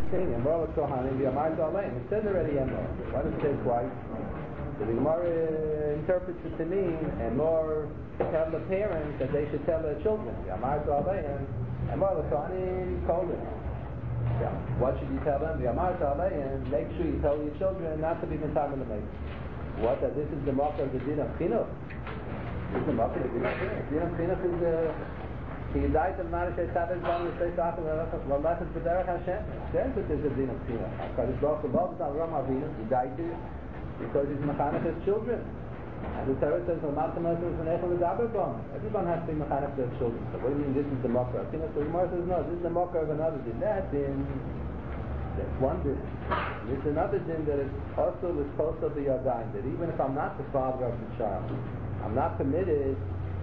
thing. Emor Kohanim v'Amar Zaleim. It says already Emor. Why does it say twice? So the Gemara interprets it to mean Emor tell the parents that they should tell their children. V'Amar Zaleim. Emor Kohanim called it. Yeah. What should you tell them? V'Amar Zaleim. Make sure you tell your children not to be mitzvah to make. What? That this is the mark of the din of chinuch. This is the mark of the din of chinuch. Din of chinuch is he died of Marishay Tzaddik Zon L'Sei Sachel L'Lechet B'derech Hashem. It says that there's a din of chinuch. HaKadosh Baruch Hu loves Avram Avinu. He died to because he's mechanech his children. And the Torah says everyone has to be mechanech their children. So what do you mean this is the mark of chinuch? So the Gemara says no, this is the mark of another din. That din, that's one din. There's another din that is also the supposed to be ordained, that even if I'm not the father of the child, I'm not permitted,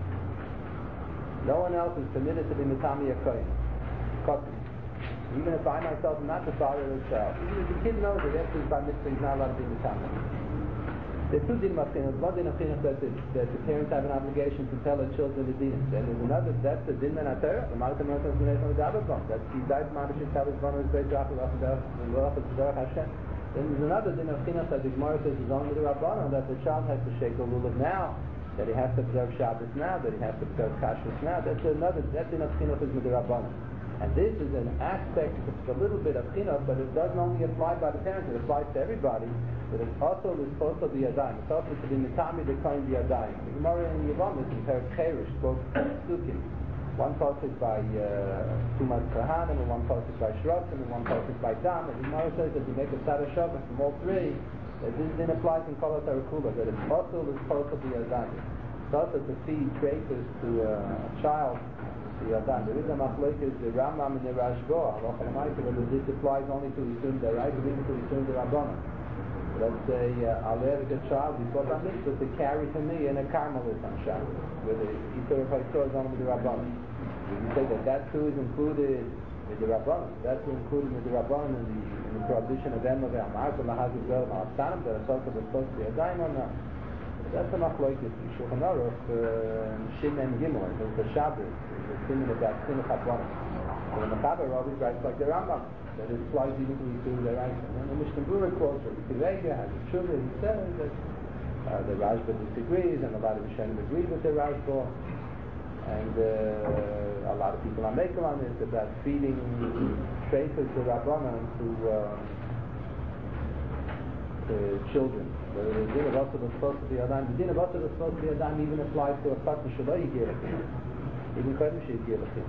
no one else is permitted to be Mitami Yakoyim. Even if I myself am not the father of the child. Even if the kid knows that after his bar mitzvah he's not allowed to be Mitami. There's two din of chinuch. One din of chinuch that the parents have an obligation to tell their children the din. Then there's another, that's the din men HaTorah. That's he died Marishay Tzaddik Zon L'Sei Sachel L'Lechet B'derech Hashem. Then there's another din of chinuch that the Gemara says is only the Rabbanon, that the child has to shake the rule of now, that he has to observe Shabbos now, that he has to observe Kashrus now. That's another, that din of chinuch is with the Rabbanon. And this is an aspect, it's a little bit of chinuch, but it doesn't only apply by the parents, it applies to everybody. But it's also supposed to be Yadayim. It's also to be Mitami the Kohen the Yadayim. The Gemara in Yevamos in Perek Cherish quotes Sukkim. One pasuk by Tumas Kohanim, and one pasuk by Shrosim, and one pasuk by Dam. And the Gemara says that you make a Tzad HaShavim from all three, that this din applies in Kol HaTarakula, that it's also supposed to be Yadayim. It's also to feed trachis to a child. There is a machlokes, the Rambam and the Rashba, whether this applies only to Yisum Deraisa, or even to Yisum Derabbanan. Let's say I'll let a child before Bar Mitzvah to carry to me in a Carmelit on Shabbos, where the Yisur of Haisor is only with the Rabbanan. You say that too is included with the Rabbanan. That's included with the Rabbanan in the prohibition of Emma ve'Amar to Lahazim Zel Ma'astanim, that are supposed to be a dime or not. That's a machlokes in Shulchan Aruch, Shimon Gimel, it's a Shabbos, it's a Siman about Siman Chabbanim. So the Mechaber always writes like the Rambam, that it applies even to Yisur Deraisa. And the Mishnah Berurah quotes from Kirega, has a Shuvah, he says that the Rashba disagrees, and a lot of Rishonim agree with the Rashba, and a lot of people are making on this about feeding traces to Rabbanan to children. The din of Asur was supposed to be Adam. The din of Asur was supposed to be Adam even applies to a Chatan Shaloi Yigir. Even Kodim Shei Yigir Lachim.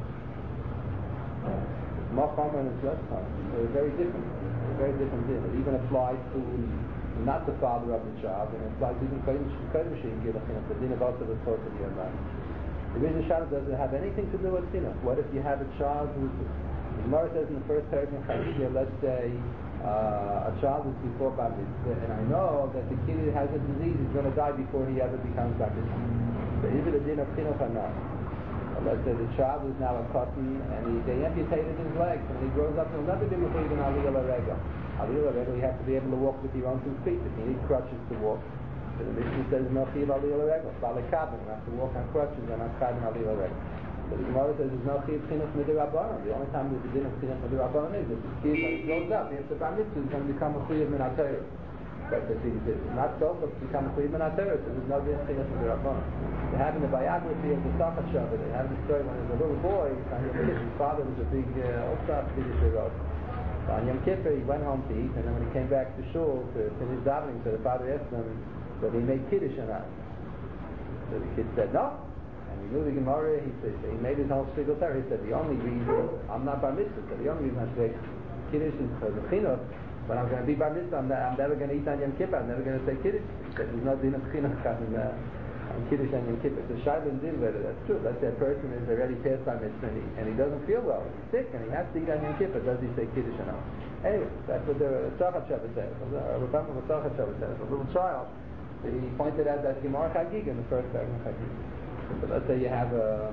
It's more common and it's less common. So it's very different. It's a very different din. It even applies to not the father of the child, and it applies even Kodim Shei Yigir Lachim. The din of Asur was supposed to be Adam. The reason Shabbos doesn't have anything to do with chinuch. What if you have a child who's, the Gemara says in the first paragraph in Chayidiyah, let's say a child is before Bar Mitzvah, and I know that the kid has a disease, he's going to die before he ever becomes Bar Mitzvah. So is it a din of chinuch or not? Let's say the child is now a cotton, and they amputated his legs, and when he grows up he'll never be mechuyev in Aliyah L'Regel. Aliyah L'Regel, you have to be able to walk with your own 2 feet. If you need crutches to walk, so the Mishnah says no chiv Aliyah L'Regel. Balekabin, you have to walk on crutches and not chayv in Aliyah L'Regel. So the Gemara says there's no chiv chinuch midirabbanan. The only time there's a din of chinuch midirabbanan is if the kid, when he grows up, after Bar Mitzvah, he's going to become a chiv min HaTorah. But if he's not so, but become a chiv min HaTorah, so there's no din of chinuch midirabbanan. They have in the biography of the Sachat Shavah, they have the story when he was a little boy, his father was a big Osaf B'Yisrael. On Yom Kippur he went home to eat, and then when he came back to shul to finish davening, so the father asked him whether he made Kiddush or not. So the kid said no. And he knew the Gemara, he made his whole spiegel there. He said the only reason, I'm not Bar Mitzvah, so the only reason I say Kiddush is for the chinuch, but I'm going to be Bar Mitzvah, I'm never going to eat on Yom Kippur, I'm never going to say Kiddush. He said there's no din of chinuch on Kiddush on Yom Kippur. So Shaila did whether that's true. Let's say a person is already past Bar Mitzvah and he doesn't feel well, he's sick and he has to eat on Yom Kippur, does he say Kiddush or not? Anyway, that's what the Sachat Shavah says. Remember what Sachat Shavah says. A little child, he pointed out that Gemara Chagig in the first paragraph Chagig. So let's say you have a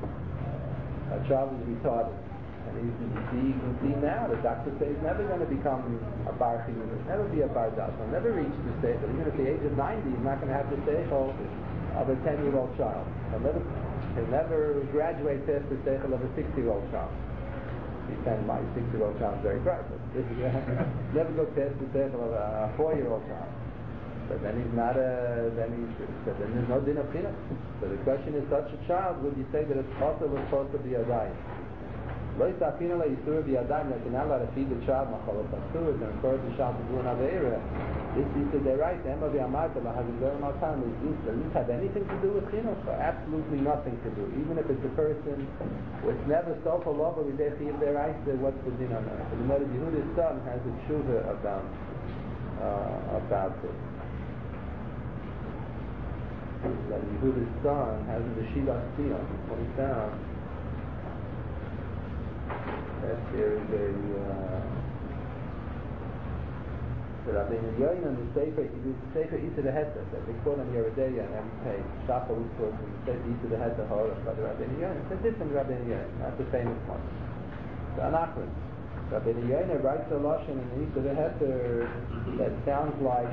child who's retarded, and you can see now the doctor says he's never going to become a bar chiyuv, never be a bar das, he'll never reach the stage. Even at the age of 90, he's not going to have the seichel of a 10-year-old child. He'll never graduate past the seichel of a 6-year-old child. My 6-year-old child is very bright, but never go past the level of a 4-year-old child. But then he's not then there's no din of chinuch. So the question is, such a child, would you say that it's also was supposed to be a dime? Lo yisafinu le'isur b'yadayim, like you're not allowed to feed the child machalot asur, and encourage the child to do an aveira. This is the right. Emma v'amarta lahazigdor maltam. Does this have anything to do with chinuch? Absolutely nothing to do. Even if it's a person who it's never sold for love, or they're right, what's the din on that? So the Mordechai Yehuda's son has a tshuva about this. That Yehuda's son has a Yeshiva Tzion. He points out that there is the Rabbeinu Yoina in the Sefer, he does the Sefer Isa the Heta, that they quote on Yeredeya on every page. Shach always quotes in the Sefer Isa the Heta Horach by the Rabbeinu Yoina. It's a different Rabbeinu Yoina, not the famous one. It's Anachron. Rabbeinu Yoina writes a lashon in Isa the Heta that sounds like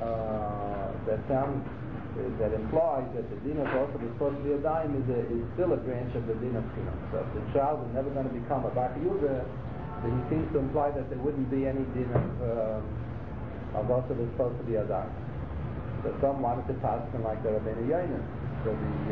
that implies that the din of also is supposed to be a dime is still a branch of the din of chinuch. So if the child is never going to become a bar chiyuva, then he seems to imply that there wouldn't be any din of also is supposed to be a dime. So some wanted to pass him like the Rabbeinu Yoina. So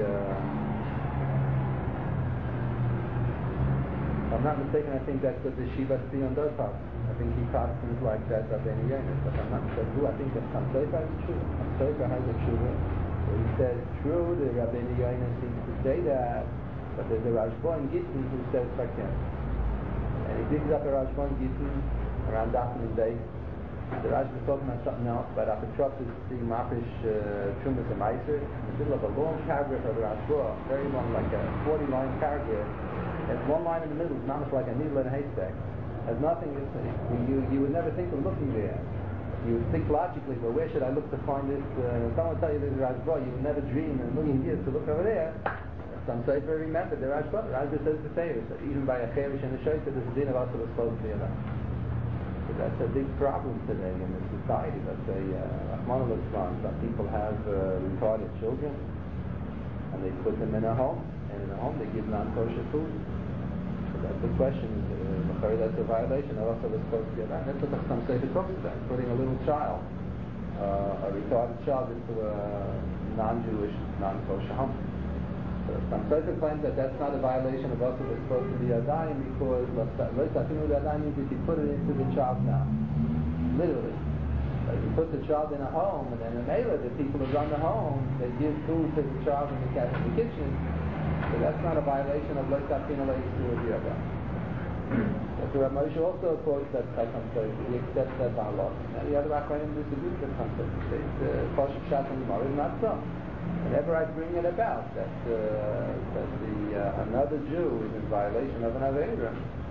if I'm not mistaken, I think that's what the Shiva Tzion does pass. I think he passes things like that Rabbeinu Yoina. But I'm not mistaken who. I think that Chaim Sofer has a tshuva. Chaim Sofer has a tshuva where he says, true, the Rabbeinu Yoina seems to say that, but there's a Rashba in Gittin who says Fakem. And he digs up a Rashba in Gittin around Dafnin Day. The Rashba is talking about something else, but Apotropos the Mafish Trumas and Meiser, in the middle of a long paragraph of the Rashba, very long, like a 40-line paragraph. There's one line in the middle, it's not much like a needle in a haystack. Has nothing, you would never think of looking there. You would think logically, but where should I look to find this? Someone will tell you there's a Rashba, you would never dream in a million years to look over there. Some Sefer remember the Rashba. The Rashba says the same. So even by a Cherish and a Shaita, there's a din of also was supposed to be enough. So that's a big problem today in the society. Let's say, Rahman al-Islam, some people have retarded children, and they put them in a home, and in a home they give non-kosher food. That's the question. That's a violation. Also, was supposed to be that. That's what some Sefer talks about. Putting a little child, a retarded child, into a non-Jewish, non-kosher home. So some Sefer claims that that's not a violation of also was supposed to be a dime because means if you put it into the child's mouth, literally. Like you put the child in a home, and then in Mela, the people who run the home, they give food to the child in the kitchen. So that's not a violation of Lo Yisafinu Le'isur B'yadayim. But the Rav Moshe also quotes that Chacham says he accepts that by law. Now the other Achronim disagree with Chacham says. He says Pashup Shat and Gemara is not so. Whenever I bring it about that another Jew is in violation of an Aveira,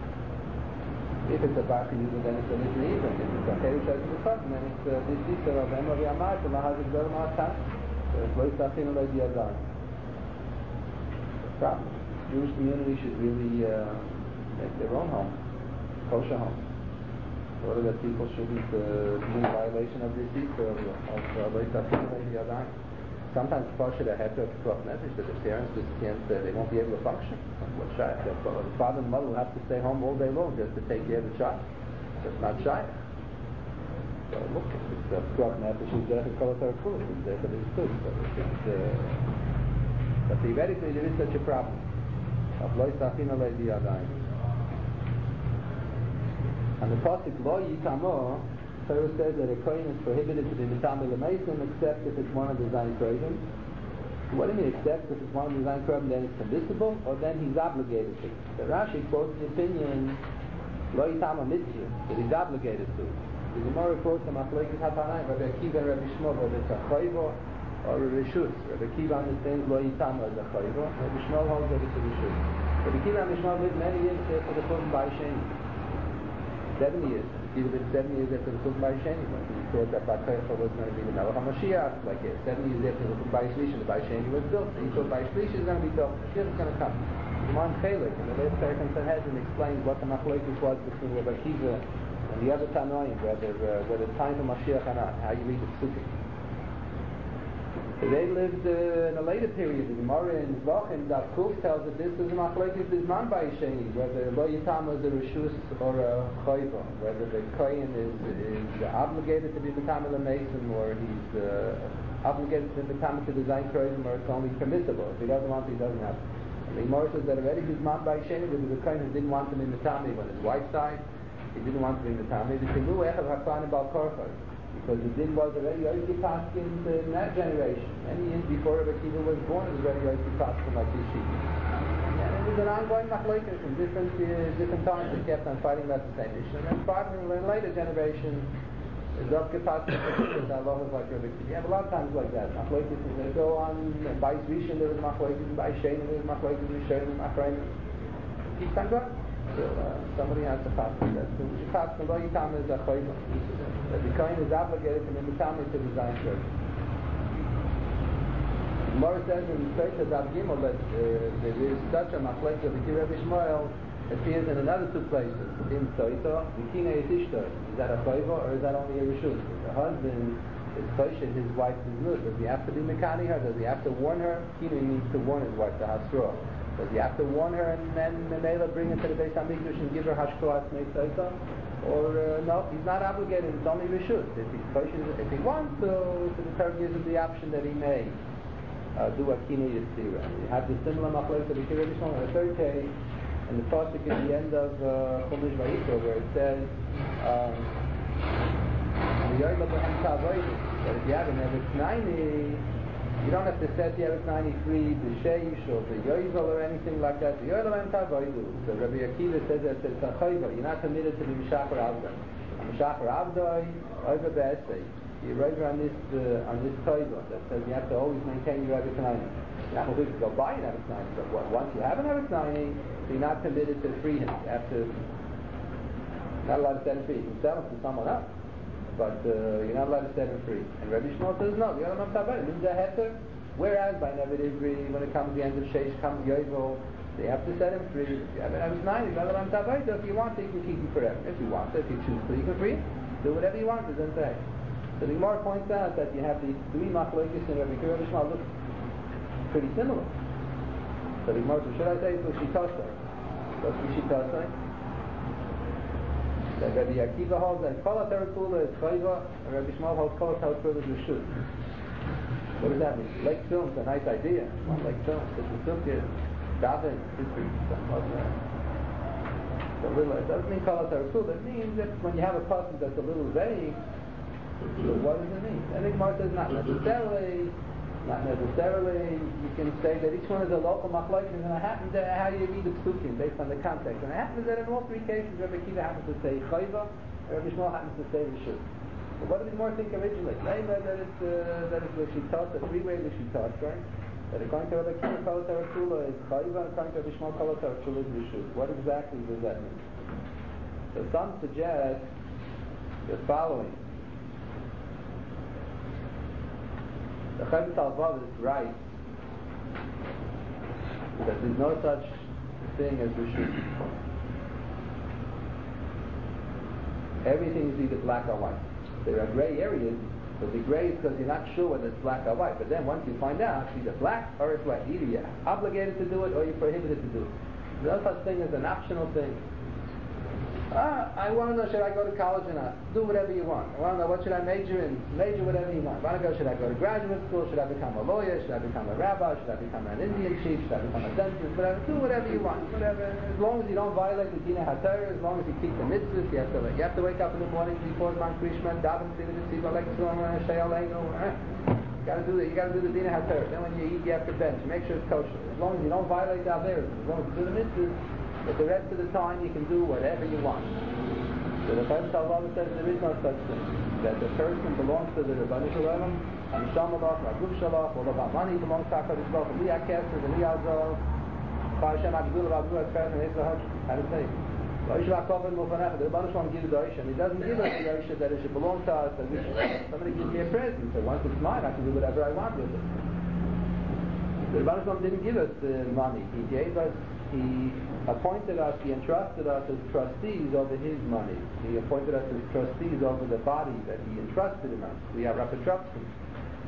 if it's a Bar Chiyuva, then it's a Lishna Even. If it's a Cherush as a Chacham, then it's this Yisra of Emma V'Amarta Lahazig Zel Ma'atan. So it's Lo Yisafinu Le'isur. Problem. The Jewish community should really make their own home, kosher home. In order that people shouldn't be in violation of this Yisra of Lo Yisafinu Le'isur. Sometimes kosher they have to have a message that the parents just can't, they won't be able to function. What shy? The father and mother will have to stay home all day long just to take care of the child. That's not shy. So look, it's a p'ruach nefesh is there for kol hatzarachus, it's there for this too. So but theoretically there is such a problem of Lo Yisafinu Le'isur. And the pasuk Lo Yitamo, Torah says that a kohen is prohibited to be mitameh l'meisim except if it's one of the zayin krovim. So what do you mean except if it's one of the zayin krovim, then it's permissible, or then he's obligated to? So Rashi quotes the opinion Lo Yitamo mitzvah, that he's obligated to. The Gemara quotes the Machlokes Hatanaim, Rabbi Akiva and Rabbi Shmuel, whether it's a chayvo or a reshus. Rabbi Akiva understands Lo Yitamo as a chayvo, Rabbi Shmuel holds that it's a reshus. Rabbi Akiva and Rabbi Shmuel lived many years after the Churban Bayis Sheni. 70 years. He lived 7 years after the Churban Bayis Sheni, when he thought that Bar Kochba was going to be the Melech HaMashiach. Like 7 years after the Churban Bayis Shlishi, the Bayis Sheni was built. So he thought Bayis Shlishi is going to be built. Mashiach is going to come. The Gemara in Chelek, in the last Perek in Sanhedrin, explains what the Machlokes was between Rabbi Akiva and the other Tanoim, whether it's time for Mashiach or not, how you read the Psukim. They lived in a later period. The Gemara in Zvachim, that Kuf tells that this is a machlokes bisman by Sheni, whether lo yitama is a reshus or a chayva, whether the kohen is obligated to be metame l'mesim, or he's obligated to be metame to design kroizim, or it's only permissible. If he doesn't want to, he doesn't have to. And the Gemara says that already bisman by Sheni, there was a kohen who didn't want to be metame when his wife died. He didn't want to be metame. The Timu echad haklan bal korchos. Because the din was already Yosi Paskin in that generation. Many years before Rebbe Akiva was born, it was already Yosi Paskin like this sheep. And it was an ongoing machlokes in different times. They kept on fighting about the same issue. And then finally, in a later generation, Zovke Paskin that Allah was like Rebbe Akiva. You have a lot of times like that. Machlokes, they go on, and by Rishon there was machlokes, and by Shein there was machlokes, and Rishonim, Achrayim. It keeps on going. Somebody has to pass on that. So we should pass on lo yitam is a chayva. That the kohen is obligated to be mitame to design church. Gemara says in Sefer Daf Gimel that there is such a machlokes of the Rebbe Shmuel appears in another two places. In Soita, Mikine is Ishtar. Is that a chayva or is that only a reshus? The husband is kosher his wife's good. Does he have to be mekani her? Does he have to warn her? Kine needs to warn his wife, the hasra. Does he have to warn her and then Mela bring her to the Beis HaMikdash and give her hashkoat meisaita? Or no, he's not obligated. It's only reshus. If he wants to, the Torah gives him the option that he may do a kine yisira. You have the similar machlokes of the Rebbe Shmuel in the third case, in the pasuk at the end of Chumash Vayikra, where it says that if you have an Eretz 90, you don't have to set the Eretz 93, the Sheish, or the Yoivel, or anything like that. The Yoivel Tavoidu. So Rabbi Akiva says that it's a chayva. You're not permitted to be Mishacher Avdoi. Mishacher Avdoi, over Be'esei. You're over on this chayva that says you have to always maintain your Eretz 90. You're not supposed to go buy an Eretz 90, but once you have an Eretz 90, you're not permitted to free him. You have to, not allowed to set him free. You can sell him to someone else, but you're not allowed to set him free. And Rabbi Shmuel says no, the Olam Tabar means a heter. Whereas by Nevid Ivri, when it comes to the end of Sheish, comes Yovel, they have to set him free. If you have an Eretz 90, the Olam Tabar, if you want to, you can keep him forever. If you want to, if you choose to, you can free him. Do whatever you want, doesn't say. So the Gemara points out that you have these three machlokes in Rabbi Akiva. Rabbi Shmuel look pretty similar. So the Gemara says, should I say it's Shitosai? What's the Shitosai? That Rabbi Akiva holds that Kol HaTerakula is Chayva, and Rabbi Shmuel holds Kol HaTerakula is Reshus. What does that mean? Lake film's a nice idea. Well, Lake film, it's a sukkah, daven, it doesn't mean Kol HaTerakula. It means that when you have a person that's a little vague, so what does it mean? I think Gemara says not necessarily. You can say that each one is a local machlokes, and it happens that how you read the psukim based on the context. And it happens that in all three cases, Rabbi Akiva happens to say chayva, Rabbi Shmuel happens to say reshus. But what did the Gemara think originally? Maybe that it's the shitas, the three-way the shitas, right? That according to Rabbi Akiva, Kol HaTerakula is chayva, and according to Rabbi Shmuel, Kol HaTerakula is reshus. What exactly does that mean? So some suggest the following. The Chovos HaLevavos is right that there's no such thing as reshus. Everything is either black or white. There are gray areas, but the gray is because you're not sure whether it's black or white. But then once you find out, it's either black or it's white. Either you're obligated to do it or you're prohibited to do it. There's no such thing as an optional thing. I want to know, should I go to college or not? Do whatever you want. I want to know, what should I major in? Major whatever you want. Should I go to graduate school? Should I become a lawyer? Should I become a rabbi? Should I become an Indian chief? Should I become a dentist? Whatever. Do whatever you want. Whatever. As long as you don't violate the Dinah HaTorah, as long as you keep the mitzvahs, you have to wake up in the morning before Man Krishman, daven to the tzibah, sheyaleinu. You got to do that. You got to do the Dinah HaTorah. Then when you eat, you have to bench. Make sure it's kosher. As long as you don't violate the averos, as long as you do the mitzvahs. But the rest of the time you can do whatever you want. So the Chovos HaLevavos says there is no such thing. That the person belongs to the Rebbeinu Shalom, Hamisham Shalach, Raguf Shalach, all of our money belongs to HaKadosh Baruch Hu, Li HaKesef, Li HaZov, Hashem HaGdul, V'Avdu HaKesef, and Ezra Hashim. How to say it? The Rebbeinu Shalom gives the Oisha, and he doesn't give us the Oisha that it should belong to us, that somebody gives me a present, so once it's mine, I can do whatever I want with it. The Rebbeinu Shalom didn't give us the money. He appointed us, he entrusted us as trustees over his money. He appointed us as trustees over the body that he entrusted in us. We are Rapatropsim.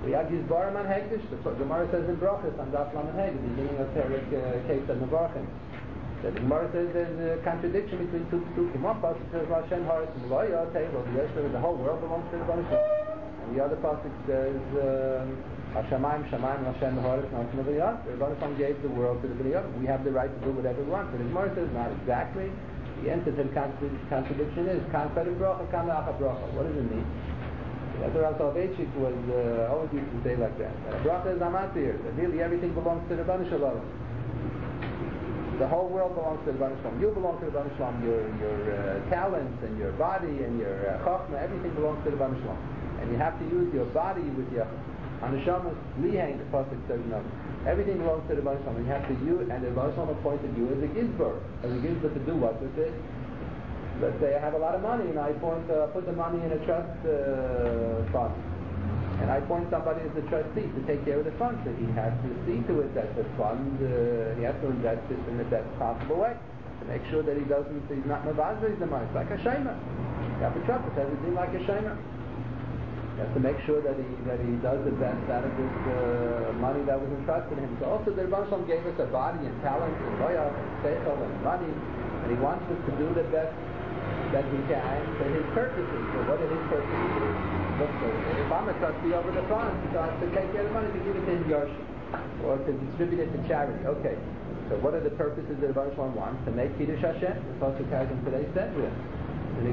We have Gizbarim on Hegdish. The Gemara says in Brachas on Daf Lamed Hey, the beginning of Perik Keita Nevarchim. The Gemara says there's a contradiction between two psukim. One pasuk says Hashem Haris Muloya Teichel the whole world belongs to the Rebbeinu Shalom. And the other pasuk says Hashemayim Shamayim Hashem Haris Hashem B'niyad. The Rebbeinu Shalom gave the world to the B'niyad. We have the right to do whatever we want. But the Gemara says not exactly. The answer to the contradiction is Kan Perik Bracha, Kan Lacha Bracha. What does it mean? The Rav Soloveitchik was always used to say like that. Bracha is amatir. That really everything belongs to the Rebbeinu Shalom. The whole world belongs to the Rebbeinu Shalom. You belong to the Rebbeinu Shalom. Your talents and your body and your chokhmah, everything belongs to the Rebbeinu Shalom. And you have to use your body with your Hanashamas lihain. The pasuk says no. Everything belongs to the Rebbeinu Shalom. You have to use, and the Rebbeinu Shalom appointed you as a gizbar. As a gizbar to do what with it? Let's say I have a lot of money and I put the money in a trust fund, and I appoint somebody as a trustee to take care of the funds. So he has to see to it that the fund, he has to invest it in the best possible way to make sure that he's not mavazes the money. It's like a shayma. You have to trust it as a thing like a shayma. You have to make sure that he does the best out of this money that was entrusted to him. So also the Rebbeinu Shalom gave us a body and talent and loyal and seichel and money, and he wants us to do the best that he can for his purposes. So what are his purposes? If I'm a trustee over the funds, so I have to take care of the money to give it to his Yoshi or to distribute it to charity. Okay. So what are the purposes that the Rebbeinu Shalom wants? To make Kiddush Hashem. The Pasuk has in today's Sedria. The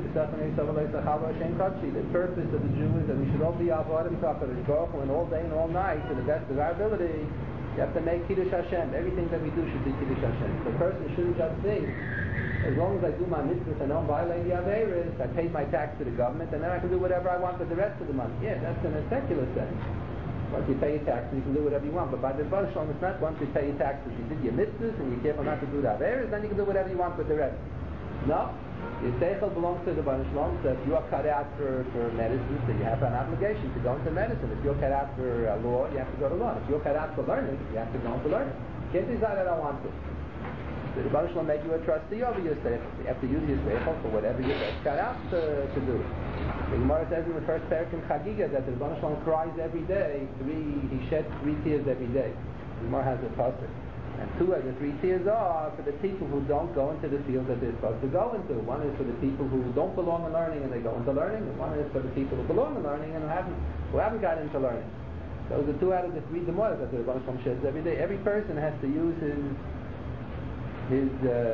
purpose of the Jew is that we should all be avodim to HaKadosh Baruch Hu, and all day and all night to the best of our ability. You have to make Kiddush Hashem. Everything that we do should be Kiddush Hashem. The person shouldn't just think, as long as I do my mitzvahs and don't violate the Averis, I paid my tax to the government, and then I can do whatever I want with the rest of the money. Yeah, that's in a secular sense. Once you pay your taxes, you can do whatever you want. But by the Rebbeinu Shalom, it's not once you pay your taxes, you did your mitzvahs, and you're careful not to do the Averis, then you can do whatever you want with the rest. No. Your seichel belongs to the Rebbeinu Shalom, so if you are cut out for medicine, so you have an obligation to go into medicine. If you're cut out for law, you have to go to law. If you're cut out for learning, you have to go into learning. You can't decide that I want to. The Rebbeinu Shalom make you a trustee over your seichel. You have to use your seichel for whatever you're cut out to do. The Gemara says in the first parak in Chagiga that the Rebbeinu Shalom cries every day. He sheds 3 tears every day. The Gemara has a pasuk. And 2 of the 3 tears are for the people who don't go into the field that they're supposed to go into. One is for the people who don't belong in learning and they go into learning, and one is for the people who belong in learning and who haven't gotten into learning. Those are 2 out of the 3 demoras that the Rebbeinu Shalom sheds every day. Every person has to use his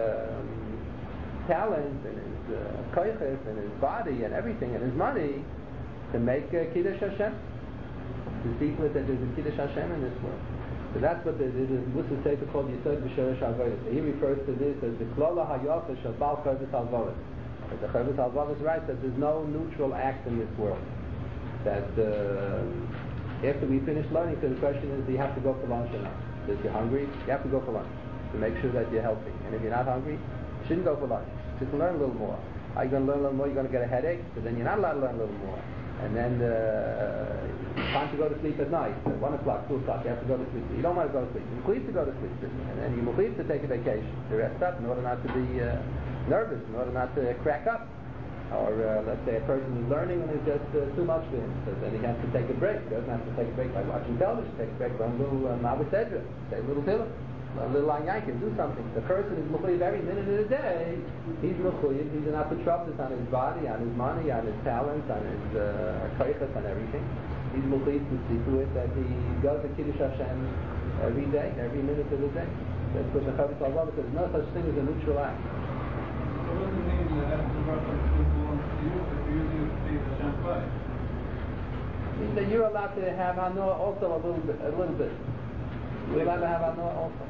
talent and his koiches and his body and everything and his money to make Kiddush Hashem. To see to it that there's a Kiddush Hashem in this world. So that's what there's a Musa Sefer called Yisod B'Sheresh HaAvodah. He refers to this as the Klola HaYofa Shel Bal Chovos HaLevavos. But the Chovos HaLevavos writes that there's no neutral act in this world. That after we finish learning, so the question is, do you have to go for lunch or not? So if you're hungry, you have to go for lunch to make sure that you're healthy. And if you're not hungry, you shouldn't go for lunch. Just learn a little more. Are you going to learn a little more? You're going to get a headache, so then you're not allowed to learn a little more. And then time to go to sleep at night. At 1 o'clock, 2 o'clock, you have to go to sleep. You don't want to go to sleep. You're pleased to go to sleep. And then you're pleased to take a vacation, to rest up in order not to be nervous, in order not to crack up. Or let's say a person is learning and it's just too much for him. So then he has to take a break. He doesn't have to take a break by watching television. Take a break, run a little Mavasedra, say a little Tillah. A little Anyankin, do something. The person is mechuyev every minute of the day. He's mechuyev. He's an apotropos on his body, on his money, on his talents, on his koiches, on everything. He's mechuyev to see to it that he does the Kiddush Hashem every day, every minute of the day. That's what the Chovos HaLevavos says. No such thing as a neutral act. So what does it mean that the bracha belongs to you if you're using it to see Hashem play? It means that you're allowed to have hanoah also a little bit. You're allowed to have hanoah also.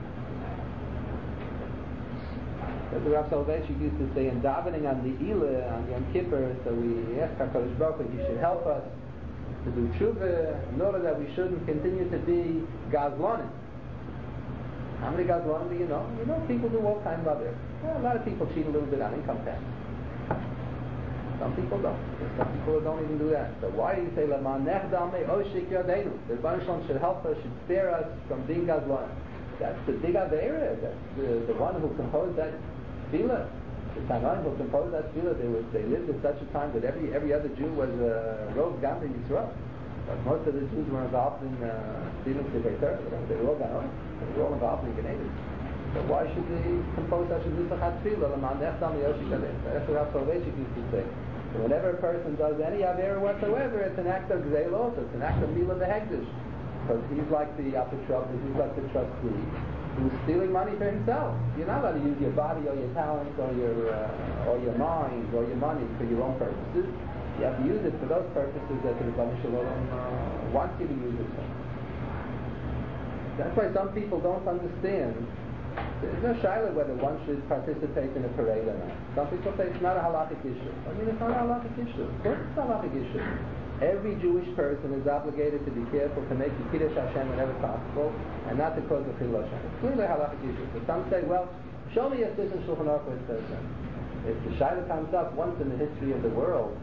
As the Rav Soloveitchik used to say in davening on the Eilah, on Yom Kippur, so we ask HaKadosh Baruch Hu, He should help us to do tshuva in order that we shouldn't continue to be gazlonim. How many gazlonim do you know? You know people do all kinds of other. Well, a lot of people cheat a little bit on income tax. Some people don't. Some people don't even do that. So why do you say Laman Nechdame Oshik Yadeinu? The Rebbeinu Shalom should help us, should spare us from being gazlonim. That's the big Aveira. That's the one who composed that tefillah. The Tanaim who composed that tefillah, they lived in such a time that every other Jew was Rov Gam Yisrael. But most of the Jews were involved in stealing Sefer Torah. They were all gone. They were all involved in Gnevis. So why should they compose such a Zisachat Tefillah? That's what Rav Soloveitchik used to say. So whenever a person does any Avera whatsoever, it's an act of Gzeil also. It's an act of Milah Behekdesh. Because he's like the Apotropos, he's like the trustee who's stealing money for himself. You're not allowed to use your body or your talents or your mind or your money for your own purposes. You have to use it for those purposes that the Rebbeinu Shalom wants you to use it for. That's why some people don't understand. There's no shaila whether one should participate in a parade or not. Some people say it's not a halachic issue. I mean, it's not a halachic issue. Of course it's a halachic issue. Every Jewish person is obligated to be careful to make the Kiddush Hashem whenever possible and not to cause the Chilul Hashem. It's clearly a halachic issue. So some say, well, show me a Sif in Shulchan Aruch where it says that. If the shaila comes up once in the history of the world,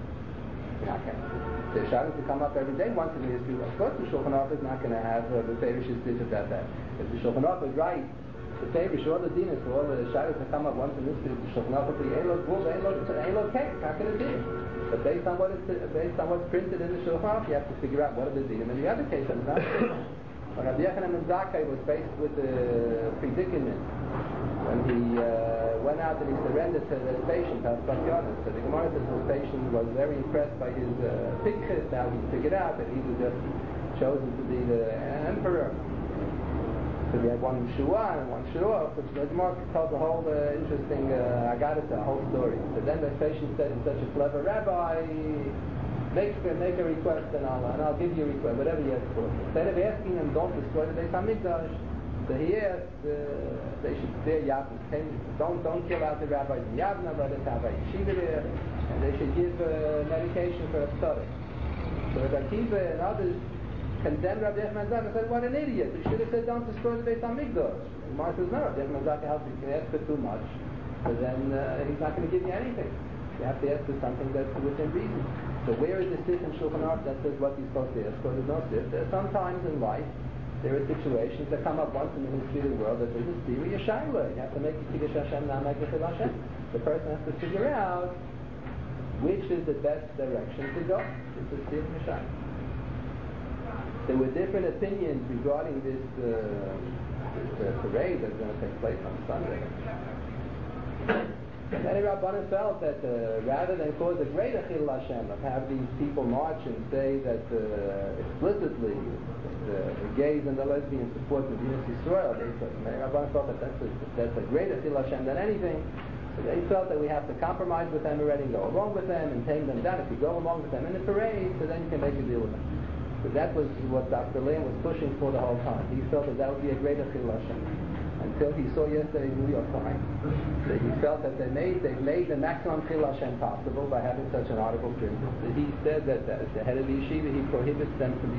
the shadows will come up every day once in the history. Of course, the Shulchan Aruch is not going to have the Feirish Sif about that. If the Shulchan Aruch is right, the Feirish, all the dinas, all the shadows that come up once in the history, the Shulchan Aruch will be Eilot Gvul, Eilot Kek. How can it be? But based on what's printed in the Shulchan Aruch, you have to figure out what are the dinim in the other case. And not when Rabbi Yochanan ben Zakkai was faced with the predicament when he went out and he surrendered to the patient, Hasbakyonis. So the Gemara says the patient was very impressed by his pictures. Now he figured out that he was just chosen to be the emperor. So we had one Shua and one Shua, which the Gemara tells a whole interesting Agadata, a whole story. So then the patient said, "I'm such a clever rabbi, make a request and I'll give you a request, whatever you ask for." Instead of asking him, "Don't destroy the Beis Hamikdash," so he asked they should spare Yavna. Don't kill out the rabbis in Yavna, but let's have a yeshiva there, and they should give medication for a study. So Rabbi Akiva and others condemned Rabbi Yochanan ben Zakkai and said, "What an idiot! You should have said, don't destroy the Beis Hamikdash." The Gemara says, "No, Rabbi Yochanan ben Zakkai helps you. You can ask for too much, so then he's not going to give you anything. You have to ask for something that's within reason." So where is the Sif in Shulchan Aruch that says what you're supposed to ask for? There's no Sif. Sometimes in life, there are situations that come up once in the history of the world that there's a serious shaila. You have to make the Kiddush Hashem, not make the Chilul Hashem. The person has to figure out which is the best direction to go. It's a serious shaila. There were different opinions regarding this parade that's going to take place on Sunday. Many Rabbanim felt that rather than cause a greater Chilul Hashem of have these people march and say that explicitly the gays and the lesbians support the Medina Yisrael, many Rabbanim felt that that's a greater Chilul Hashem than anything. So they felt that we have to compromise with them already and go along with them and tame them down. If you go along with them in the parade, so then you can make a deal with them. So that was what Dr. Lamb was pushing for the whole time. He felt that would be a greater Chilul Hashem. Until he saw yesterday's New York Times, that he felt that they've made the maximum Chilul Hashem possible by having such an article printed. So he said that as the head of the yeshiva, he prohibits them from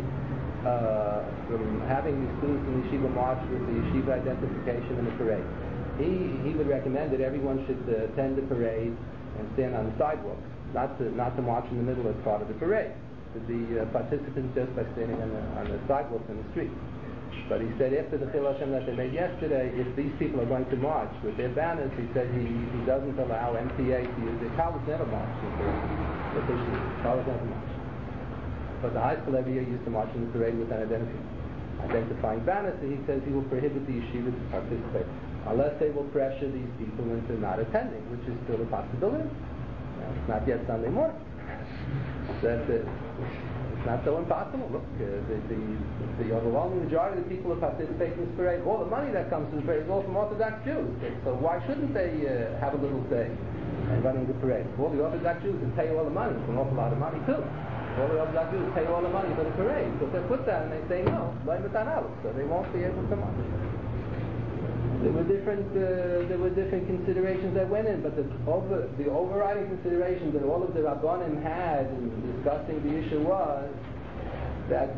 having the students in the yeshiva march with the yeshiva identification in the parade. He would recommend that everyone should attend the parade and stand on the sidewalks, not to march in the middle as part of the parade. To be participants just by standing on the sidewalks in the street. But he said after the Chilul Hashem that they made yesterday, if these people are going to march with their banners, he said he doesn't allow MTA to use it. College never marched with issues. College never marched. But the high school every year used to march in the parade with an identifying banner, so he says he will prohibit the yeshiva to participate unless they will pressure these people into not attending, which is still a possibility. It's not yet Sunday morning. It's not so impossible. Look, the overwhelming majority of the people who participate in this parade, all the money that comes to the parade is all from Orthodox Jews. So why shouldn't they have a little say in running the parade? All the Orthodox Jews that pay all the money, it's an awful lot of money too. All the Orthodox Jews pay all the money for the parade. So if they put that and they say no, so they won't be able to march. There were different considerations that went in, but the overriding consideration that all of the Rabbanim had in discussing the issue was that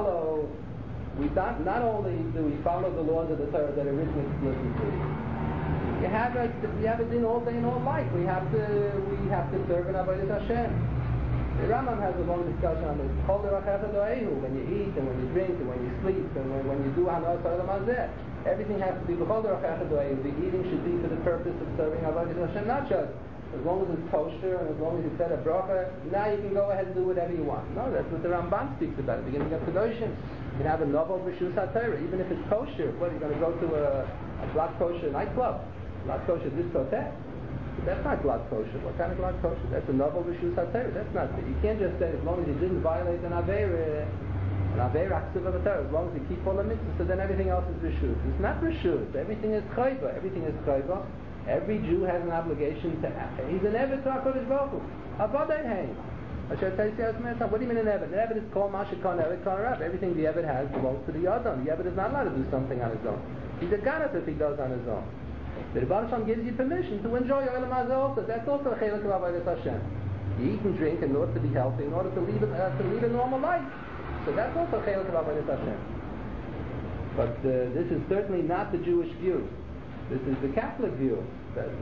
not only do we follow the laws of the Torah that are written explicitly, we have a din all day and all night. We have to serve in Avodas Hashem. The Rambam has a long discussion on this. When you eat and when you drink and when you sleep and when you do Hanas Olam Hazeh, everything has to be b'chol derech echad. The eating should be for the purpose of serving Avodas Hashem, not just as long as it's kosher and as long as you said a bracha, now you can go ahead and do whatever you want. No, that's what the Ramban speaks about at the beginning of Kedoshim. You can have a novel Rishus HaTorah, even if it's kosher. What, you're going to go to a glatt kosher nightclub? Glatt kosher discotheque? That's not glatt kosher. What kind of glatt kosher? That's a novel Rishus HaTorah. That's not it. You can't just say, as long as you didn't violate an Aveira, Aksuv of the Torah, as long as you keep all the mitzvahs, so then everything else is Rishus. It's not Rishus. Everything is Chayva. Everything is Chayva. Every Jew has an obligation to act. He's an Eved to HaKadosh Baruch Hu. Avadai Hein. What do you mean an Eved? An Eved is called Mashikon Eved Kon Rav. Everything the Eved has belongs to the Yadon. The Eved is not allowed to do something on his own. He's a Ganat if he does on his own. The Rebbe Shalom gives you permission to enjoy Olam Hazeh also. That's also a Chelik of Avodas Hashem. You eat and drink in order to be healthy, in order to lead a normal life. So that's also a Chelik of Avodas Hashem. But this is certainly not the Jewish view. This is the Catholic view, that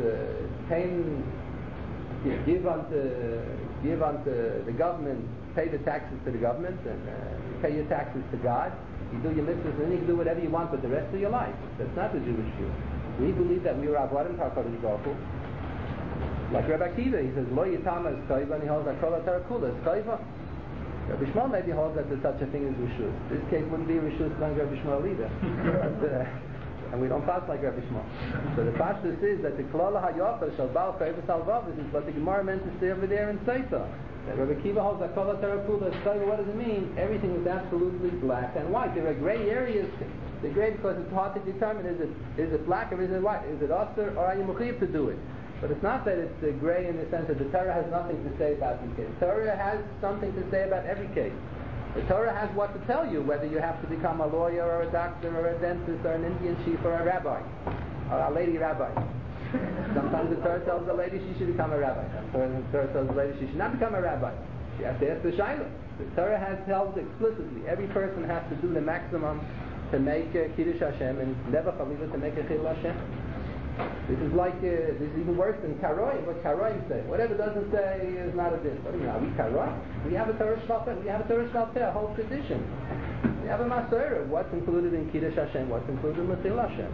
give unto the government, pay the taxes to the government, and pay your taxes to God. You do your mitzvahs, and then you can do whatever you want with the rest of your life. That's not the Jewish view. We believe that we are avodim HaKadosh Baruch Hu. Like Rabbi Akiva, he says, Lo Yitama is Toiva, and he holds that Kol HaTorah Kula is Toiva. Rabbi Shmuel maybe holds that there's such a thing as Rishus. This case wouldn't be Rishus like Rabbi Shmuel either. And we don't pass like Rabbi Shmuel. So the pashtus is that the Klala HaYofa shall Baal Chayvus Alvav, this is what the Gemara meant to say over there in Seita. That Rabbi Akiva holds that Kol HaTorah Kula is Toiva. What does it mean? Everything is absolutely black and white. There are gray areas. They're gray because it's hard to determine, is it black or is it white? Is it Osir or are you Mechuyev to do it? But it's not that it's gray in the sense that the Torah has nothing to say about the case. The Torah has something to say about every case. The Torah has what to tell you, whether you have to become a lawyer or a doctor or a dentist or an Indian chief or a rabbi or a lady rabbi. Sometimes the Torah tells the lady she should become a rabbi. Sometimes the Torah tells the lady she should not become a rabbi. She has to ask the Shaila. The Torah has tells explicitly every person has to do the maximum to make Kiddush Hashem and never Chalilah to make a Chilul Hashem. This is like, this is even worse than Karoim, what Karoim say. Whatever doesn't say is not a din. What do you mean, are we Karoim? We have a Torah Shvalpeh, a whole tradition. We have a Masorah, what's included in Kiddush Hashem, what's included in Chilul Hashem.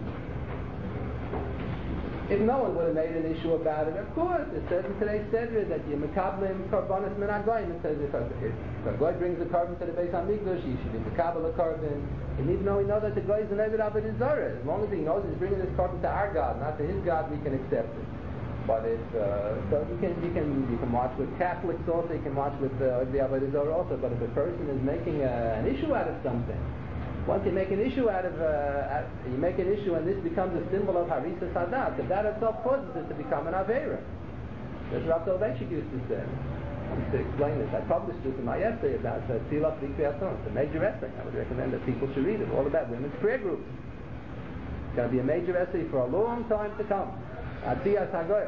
If no one would have made an issue about it, of course, it says in today's Sedra that you mekablim karbanis min hagoyim. It says if a goy brings a carbon to the Beis Hamikdash, he should be mekabel a carbon. And even though we know that the goy is an Eved Avodah Zarah, as long as he knows he's bringing this carbon to our God, not to his God, we can accept it. But if so, you can march with Catholics also, you can march with the Avodah Zarah also. But if a person is making an issue out of something, once you make an issue out of, you make an issue and this becomes a symbol of Harisa Sadat, that itself causes it to become an Aveira. As Rav Soloveitchik used to say. I used to explain this. I published this in my essay about Tzilas B'Kriyat. It's a major essay. I would recommend that people should read it. All about women's prayer groups. It's going to be a major essay for a long time to come. Atzias HaGoyel.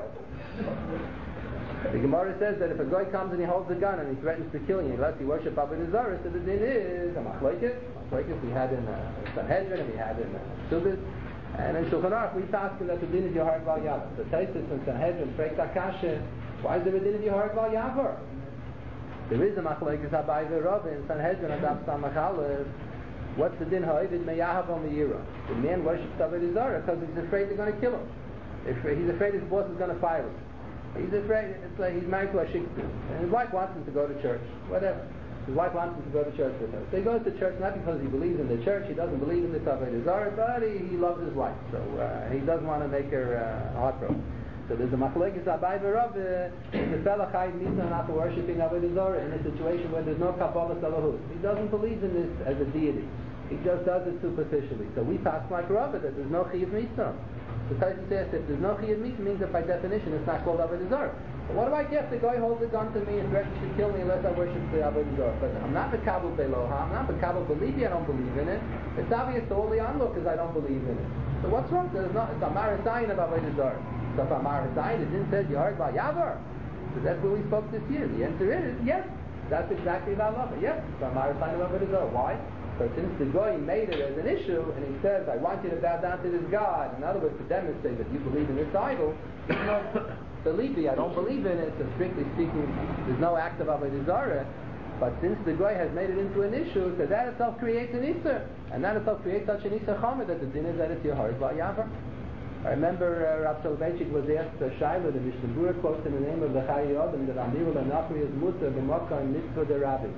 The Gemara says that if a guy comes and he holds a gun and he threatens to kill you unless he worships Avodah Zarah, so the din is a machlokes we had in Sanhedrin and we had in Subis, and in Shulchan Aruch we passed that the din is Yehareg Val Yavar. So Taisus and Sanhedrin break that kasha. Why is there a din of Yehareg Val Yavar? There is a machlokes Abai v'Rav in Sanhedrin and Daf Samach Aleph. What's the din ha'ovid meyahav al me'ira? The man worships Avodah Zarah because he's afraid they're going to kill him. He's afraid his boss is going to fire him. He's afraid, it's like he's married to a shikta, and his wife wants him to go to church, whatever. His wife wants him to go to church with her. So he goes to church not because he believes in the church, he doesn't believe in the Avodah Zarah, but he loves his wife, so he doesn't want to make her heartbroken. So there's a machlokes Abai v'Rav, the fellow chayiv mitzvah not worshipping Avodah Zarah in a situation where there's no Kabbalah Salahut. He doesn't believe in this as a deity. He just does it superficially. So we pass like Rav that there's no chayiv mitzvah. The Taisus says if there's no chiyuv mitzvah, means that by definition it's not called Avodah Zarah. But what do I get? The guy holds a gun to me and threatens to kill me unless I worship the Avodah Zarah. But I'm not the Kabul Beloha, I'm not the Kabul Belibi, I don't believe in it. It's obvious to all the onlookers I don't believe in it. So what's wrong? It's Amar Zayin of Avodah Zarah. So if Amar Zayin, it didn't say Yehareg Val Yavar. So that's what we spoke this year. The answer is yes. That's exactly the halacha. Yes, it's Amar Zayin of Avodah Zarah. Why? So since the goy made it as an issue, and he says, I want you to bow down to this God, in other words, to demonstrate that you believe in this idol, there's no belief, I don't believe in it, so strictly speaking, there's no act of Avodah Zarah. But since the goy has made it into an issue, so that itself creates an Isser, and that itself creates such an Isser Chomer that the din is that it's Yehareg Val Yavar. I remember Rav Soloveitchik was asked Shaila, the Mishnah Berurah quotes in the name of the Chai Yodam that Amir L'Nachri is mutter b'makom mitzvah derabim.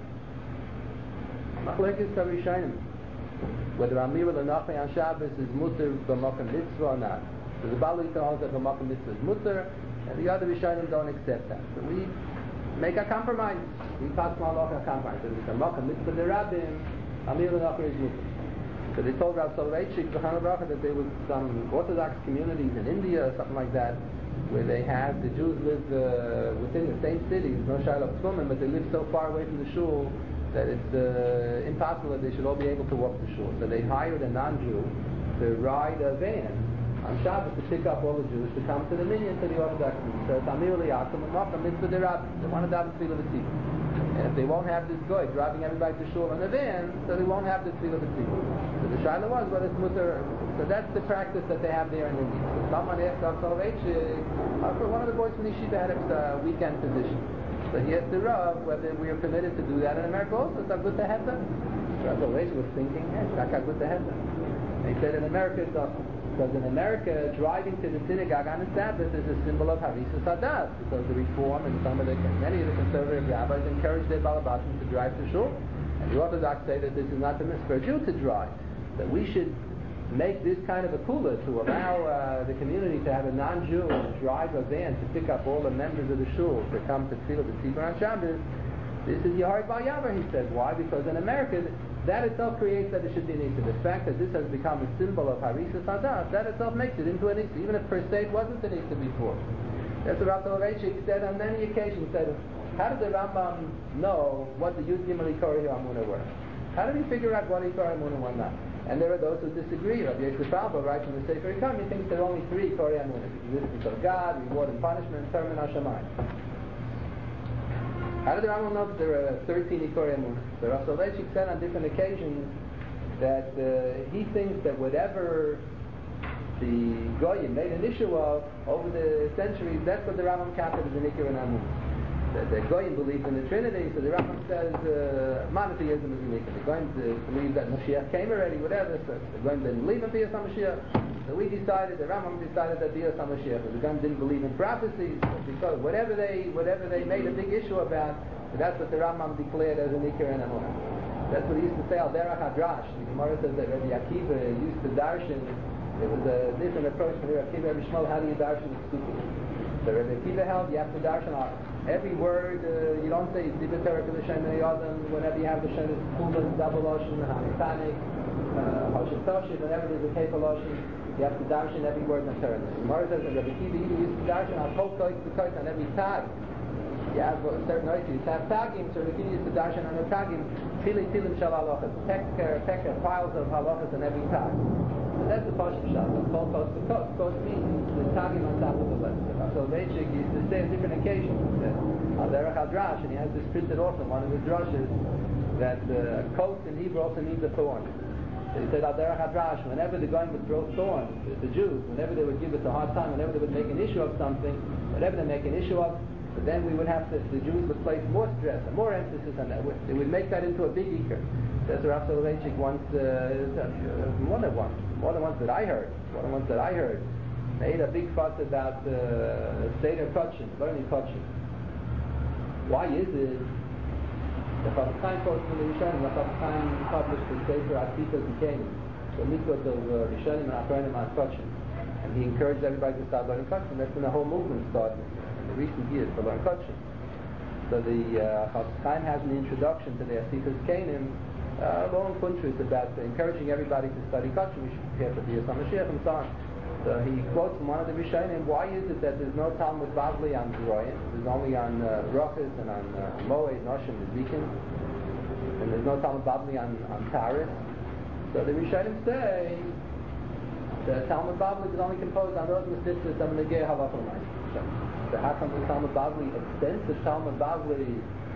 Machlekes Rishonim, whether Amir L'Nachri on Shabbos is mutter b'makom mitzvah or not. So the Baal holds that b'makom mitzvah is mutter, and the other Rishonim don't accept that. So we make a compromise. We pass a compromise. So it's a makom mitzvah derabim, Amir L'Nachri is mutter. So they told Rav Soloveitchik that there was some Orthodox communities in India or something like that where they have the Jews live within the same city. There's no Shiloh Tzumen, but they live so far away from the shul that it's impossible that they should all be able to walk to shul. So they hired a non-Jew to ride a van on Shabbos to pick up all the Jews to come to the minyan to the Orthodox community. So it's Amir Liyakum and Makam Mitzvah Derabim. They want to daven Tefillah B'Tzibur. And if they won't have this guy driving everybody to shul in a van, so they won't have the Tefillah B'Tzibur. So the Shaila was, but it's mutter. So that's the practice that they have there in India. So someone asked Rav Soloveitchik, one of the boys from the yeshiva had a weekend position. So he asked the Rav whether we are permitted to do that in America also. It's a good teheta. Rav Soloveitchik was thinking, it's not a good teheta. And he said in America it's awesome. Because in America, driving to the synagogue on the Sabbath is a symbol of Harisus Hadas, because the Reform and many of the conservative rabbis encourage their balabatim to drive to shul. And the Orthodox say that this is not permissible for a Jew to drive. That we should make this kind of a kula to allow the community to have a non-Jew drive a van to pick up all the members of the shul to come to Tefillah B'Tzibur on Shabbos. This is Yehorid Bar Yavar, he said. Why? Because in America, that itself creates that it should be an issa. The fact that this has become a symbol of Harisus Hadas, that itself makes it into an issa, even if per se it wasn't an issa before. That's what Rav Soloveitchik said on many occasions. He said, how did the Rambam know what the Yud Gimel Ikori Amuna were? How did he figure out what Ikori Amuna were not? And there are those who disagree. Rabbi Yeshua Falbo writes in the Sefer Yikam, he thinks there are only three Ikori Amuna: the existence of God, reward and punishment, and Termin Hashemayim. How did the Rambam know that there are 13 Ikori Amunah? So Rav Soloveitchik said on different occasions that he thinks that whatever the Goyim made an issue of over the centuries, that's what the Rambam counted as an Ikor and Amunah. That the Goyim believed in the Trinity, so the Rambam says monotheism is an Ikor. The Goyim believe that Mashiach came already, whatever, so the Goyim didn't believe in B'yas HaMashiach. So we decided, the Rambam decided that B'yas HaMashiach, the Goyim didn't believe in prophecies, because whatever they made a big issue about, that's what the Rambam declared as an Ikor and Amunah. That's what he used to say, Al Derech HaDrash. The Gemara says that Rabbi Akiva used to darshan. It was a different approach from Rabbi Akiva. Rabbi Shmuel, how do you darshan the Psukim? So Rabbi Akiva held, you have to darshan every word. You don't say Dibur Torah L'Shem Yodam whenever you have the Shem Kulas, Double Loshen, Hamitanik, Hoshem Toshiv, whenever there's a Kefa Loshen, you have to darshan every word in the Torah. The Gemara says that Rabbi Akiva even used to darshan on Kol Koik B'Koik on every tag. You have a certain noises, you have tagim, so Rabbi Akiva used to darshan on the tagim, Tilim Shal Halachas, pecker, piles of halachas on every tag. So that's the Pashut Shal. Kol Koik B'Koik. Koik means the tagim on top of the list. So Soloveitchik used to say on different occasions that Al Derech HaDrash, and he has this printed also in one of his drushes, that coat in Hebrew also means a thorn. So he said Al Derech HaDrash, whenever the Goyim would throw thorns, the Jews, whenever they would give us a hard time, whenever they would make an issue of something, whatever they make an issue of, but then we would have to, the Jews would place more stress and more emphasis on that. They would make that into a big ikar. That's what Rav Soloveitchik once, more than once that I heard, made a big fuss about Seder Kotchin, learning Kotchin. Why is it the Chafetz Chaim quotes from the Rishonim, the Chafetz Chaim published the Sefer Asitas Zikenim, the mitzvot of Rishonim and Achronim on Kotchin. And he encouraged everybody to start learning Kotchin. That's when the whole movement started in the recent years to learn Kotchin. So the Chafetz Chaim has an introduction to the Asitas Zikenim, long countries about encouraging everybody to study Kotchin. We should prepare for B'yas HaMashiach and so on. So he quotes from one of the Rishonim, why is it that there's no Talmud Bavli on Zroyim? There's only on Brachas and on Moed, Noshim, and Zikin. And there's no Talmud Bavli on Taris. So the Rishonim say the Talmud Bavli is only composed on those mitzvahs of Negei Halachah L'Maisa. So how come the Talmud Bavli extends the Talmud Bavli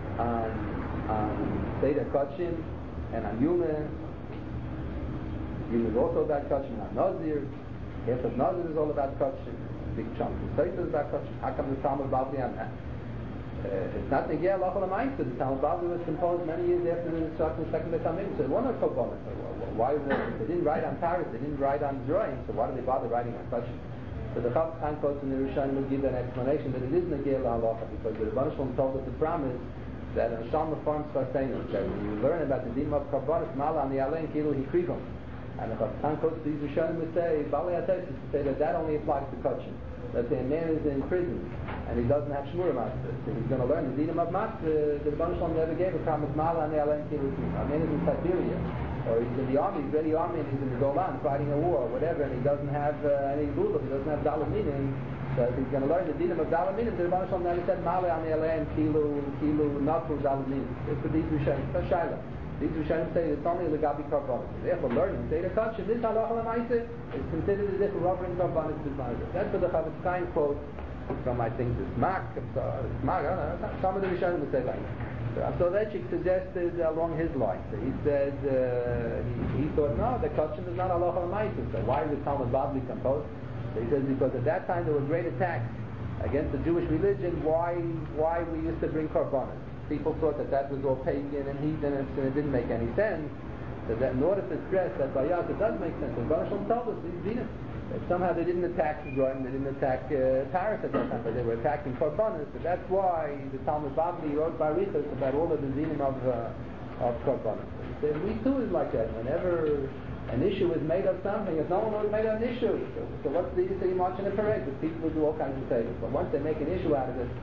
on Seder Kotchin and on Yuma? Yuma is also about Kotchin, on Nazir. Half of Nazir is all about Kotchin. A big chunk of Sefer is about Kotchin. How come the Talmud Bavli on that? It's not Negei Halachah L'Maisa. The Talmud Bavli was composed many years after the destruction of the Second Beit HaMikdash. So one of Kobbalah. Why they didn't write on Paris, they didn't write on Zroyim, so why do they bother writing on Kotchin? So the Chafetz Chaim quotes in the Rishonim will give an explanation that it is Negeh L'Halacha, because the Rebbeinu Shalom told us the promise that in Shal Mefarm Sfarseinu, that when you learn about the Dinim of Karbonos, Mala and the Alein Kilu Hikrivim. And the Chafetz Chaim quotes these Rishonim would say, Balei HaTeisus, to say that only applies to Kachin. Let's say a man is in prison and he doesn't have Shmura Matzah, so he's going to learn the Dinim of Matzah. The Rebbeinu Shalom never gave a promise, Mala and the Alein Kilu Hikrivim. A man is in Siberia, or he's in the army, he's ready army, and he's in the Golan fighting a war, or whatever, and he doesn't have any lulav, he doesn't have Dalet Minim. So if he's going to learn the Dinim of Dalet Minim, the Rebbeinu Shalom never said Male on the Alein Kilu Nafu Dalet Minim. It's for these Rishonim. That's Shaila. These Rishonim say it's only Legabi Karbonos. Therefore, learning Seder Kachin, this Halacha L'Maaseh is considered as if we're offering Karbonos to Zayir. That's what the Chafetz Chaim quotes from, I think, the Smak. I don't know. Some of the Rishonim would say like that. So Soloveitchik suggested along his lines. So he said he thought no, the Kachin is not Halacha L'Maaseh. So why was Talmud Bavli composed? So he says because at that time there were great attacks against the Jewish religion. Why we used to bring Karbonos? People thought that was all pagan and heathen, and it didn't make any sense. So that in order to stress that Bayaz, it does make sense. And Rebbeinu Shalom told us these dinim. That somehow they didn't attack Zerayim, they didn't attack Paris at that time, but they were attacking Karbonos. So that's why the Talmud Bavli wrote Barichas about all of the dinim of Karbonos. So we too is like that. Whenever an issue is made of something, if no one was made of an issue, so what's the issue you march in a parade? But people do all kinds of things. But once they make an issue out of it,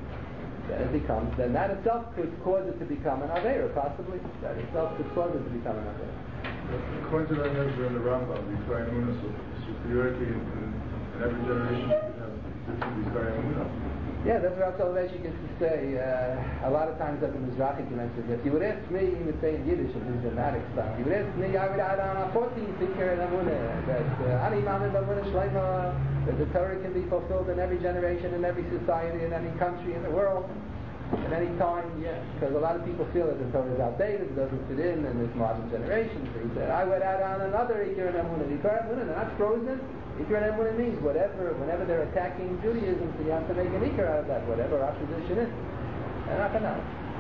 then that itself could cause it to become an Aveira, possibly. That itself could cause it to become an Aveira. According to that measure in the Rambam, the Emunah, so superiority in every generation you could have different Emunah. Yeah, that's what Soloveitchik used to say. A lot of times at the Mizrahi convention, if you would ask me, he would say in Yiddish, in his dramatic style, you would ask me, I would add on a 14th figure in Emunah, that Ani Mamin Emunah Shleima, that the Torah can be fulfilled in every generation, in every society, in any country in the world, at any time, yeah. Because a lot of people feel that the Torah is outdated, it doesn't fit in this modern generation. So he said, I would add on another Ikar and Emunah. Ikar and Emunah, they're not frozen. Ikar and Emunah means whenever they're attacking Judaism, so you have to make an Ikar out of that, whatever our position is. And not enough.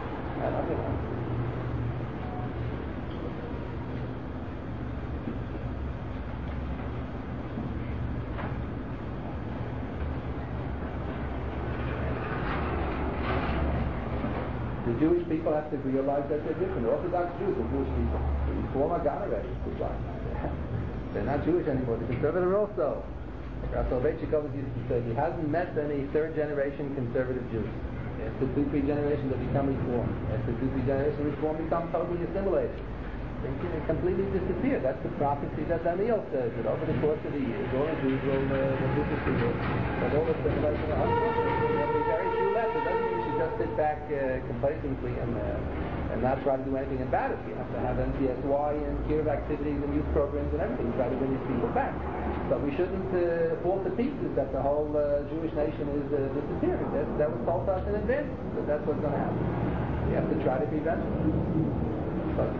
The Jewish people have to realize that they're different. Orthodox Jews are Jewish people. The Reform are gone already. They're not Jewish anymore. The conservative also. Rav Soloveitchik always used to say he hasn't met any third-generation conservative Jews. After 2-3 generations, they become Reform. After 2-3 generations, Reform become totally assimilated. They can completely disappear. That's the prophecy that Daniel says, that over the course of the years, all the Jews will disappear. That all assimilation will be very few left. It doesn't mean you should just sit back complacently and not try to do anything about it. You have to have NCSY and Kirov activities and youth programs and everything. Try to bring these people back. But we shouldn't fall to pieces that the whole Jewish nation is disappearing. That was told to us in advance. That that's what's going to happen. We have to try to prevent it. But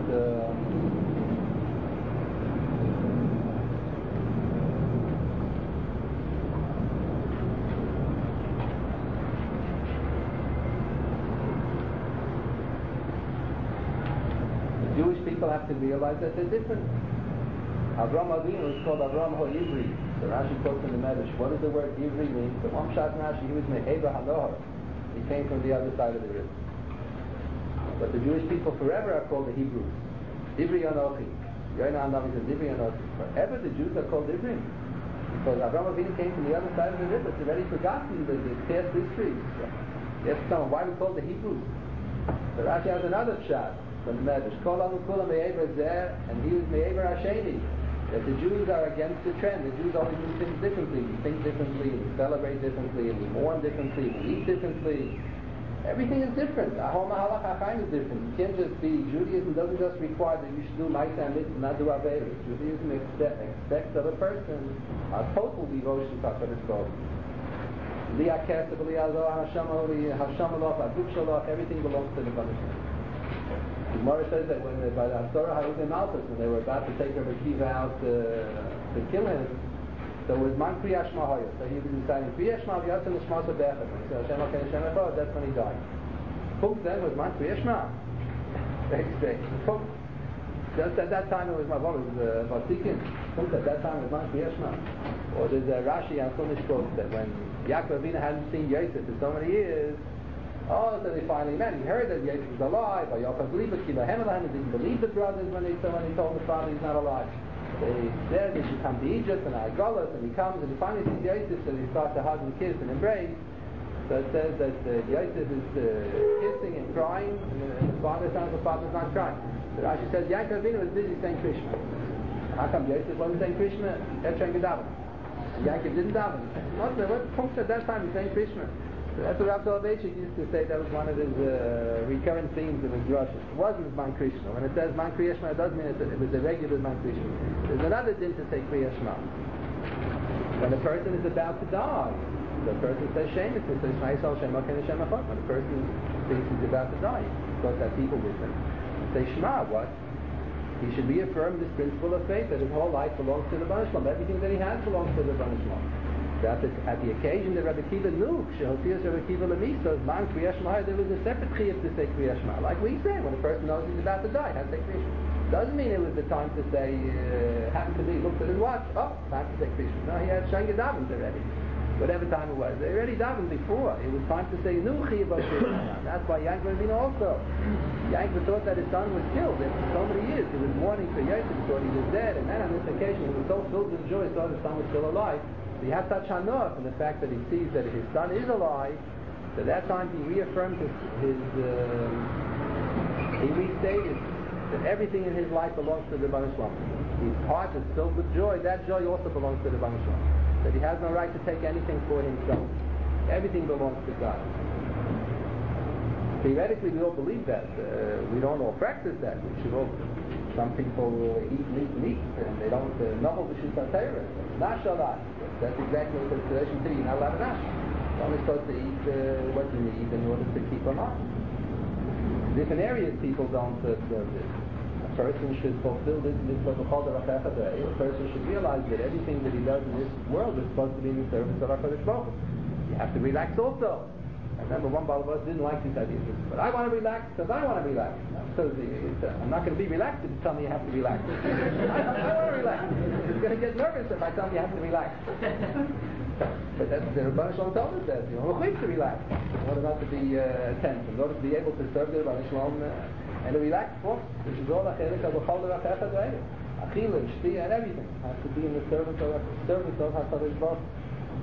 Jewish people have to realize that they're different. Avram Avinu is called Avram HaIvri. So Rashi quotes in the Medrash. What does the word Ivri mean? So one shot Rashi, he was Me'eba Hanohar. He came from the other side of the river. But the Jewish people forever are called the Hebrews. Ivri Anochi. Yoina Anavi says Ivri Anochi. Forever the Jews are called Ivrim. Because Avram Avinu came from the other side of the river. It's already forgotten the past history. You have to tell them why we call the Hebrews. So Rashi has another shot from the Medrash. Kol Anu Kula Me'eber Zer, and he was Me'eber Hasheni. That the Jews are against the trend. The Jews always do things differently. We think differently, we celebrate differently, and we mourn differently, we eat differently. Everything is different. Our whole Mahalach HaChaim is different. You can't just be, Judaism doesn't just require that you should do Ma'aseh HaMitzvah, not do Averos. Judaism expects of a person a total devotion to HaKadosh Baruch Hu. Li'ah Kesef, Li'ah Zohar, Hashem Alof, Aguf Shalof, everything belongs to the Baruch Hu. The Gemara says that when by the Asura Harugim Malchus, when they were about to take Rabbi Akiva out to kill him, so it was Man Kriya Shema Hoya. So he was reciting Kriya Shema V'yatzim L'Shmasa B'echad. When he said Hashem Elokeinu Hashem Echad, that's when he died. Puk then was Man Kriya Shema. Next day. Puk. Just at that time it was my brother's Vatikin. At that time it was my Kriyashma. Or there's a Rashi on Chumash quotes that when Yaakov Avinu hadn't seen Yosef for so many years, so they finally met. He heard that Yosef was alive. He didn't believe the brothers when they told the father he's not alive. They said he should come to Egypt and Golos, and he comes and he finally sees Yosef, so he starts to hug and kiss and embrace. So it says that Yosef is kissing and crying, and the father's not crying. So Rashi says Yaakov Avinu was busy saying Krishna. How come Yosef wasn't saying Krishna? Efshen Gedaven. Yaakov didn't daven. What function at that time? He's saying Krishna. So that's what Rav Soloveitchik used to say. That was one of his recurrent themes in his drushes. It wasn't Man Krishna. When it says Man Kriyashma, it doesn't mean it was a regular Man Krishna. There's another din to say Kriyashma. When a person is about to die, the person says Shemitah. It says Shema Yisrael Shema Ken Hashem Echad. When a person thinks he's about to die, he's got that people with him. Say Shema. What? He should reaffirm this principle of faith that his whole life belongs to the Baruch Shalom. Everything that he has belongs to the Baruch Shalom. At the occasion that Rabbi Kiva knew, Shehotias Rabbi Kiva Lamisos, Man Kriya Shema, there was a separate chiyuv to say Kriya Shema. Like we say, when a person knows he's about to die, has to say Kriya Shema. Doesn't mean it was the time to say, happened to be, looked at his watch, time to say Kriya Shema. No, he had Shenga Davins already. Whatever time it was. They already davened before. It was time to say new chiyuv of Kriya Shema. That's why Yankov Avinu also. Yankov thought that his son was killed after so many years. He was mourning for Yosef, he thought he was dead, and then on this occasion he was so filled with joy, saw his son was still alive. So he had such hanor from the fact that he sees that his son is alive. So that time he reaffirmed he restated that everything in his life belongs to the Baruch Shalom. His heart is filled with joy. That joy also belongs to the Baruch Shalom. That he has no right to take anything for himself. Everything belongs to God. Theoretically, we all believe that. We don't all practice that. We should all. Some people eat meat, and they don't know the Shus HaTorah. Nash alat. That's exactly what the tradition says. You're not allowed to nash. You're only supposed to eat what you need in order to keep alive. In different areas, people don't observe this. A person should fulfill this mitzvah b'chol derech echad. A person should realize that everything that he does in this world is supposed to be in the service of HaKadosh Baruch Hu. You have to relax also. I remember one Baal Bas didn't like these ideas. But I want to relax because I want to relax. So I'm not going to be relaxed if you tell me you have to relax. I want to relax. You're going to get nervous if I tell you you have to relax. But that's the Rebbeinu Shalom told us that. You know, we're to relax. In order not to be tense. In order to be able to serve the Rebbeinu Shalom and a relaxed form. This is all Achelik HaBechol Derech Echad Re'eh. Achila, Shtia, and everything has to be in the service of HaKadosh Baruch Hu.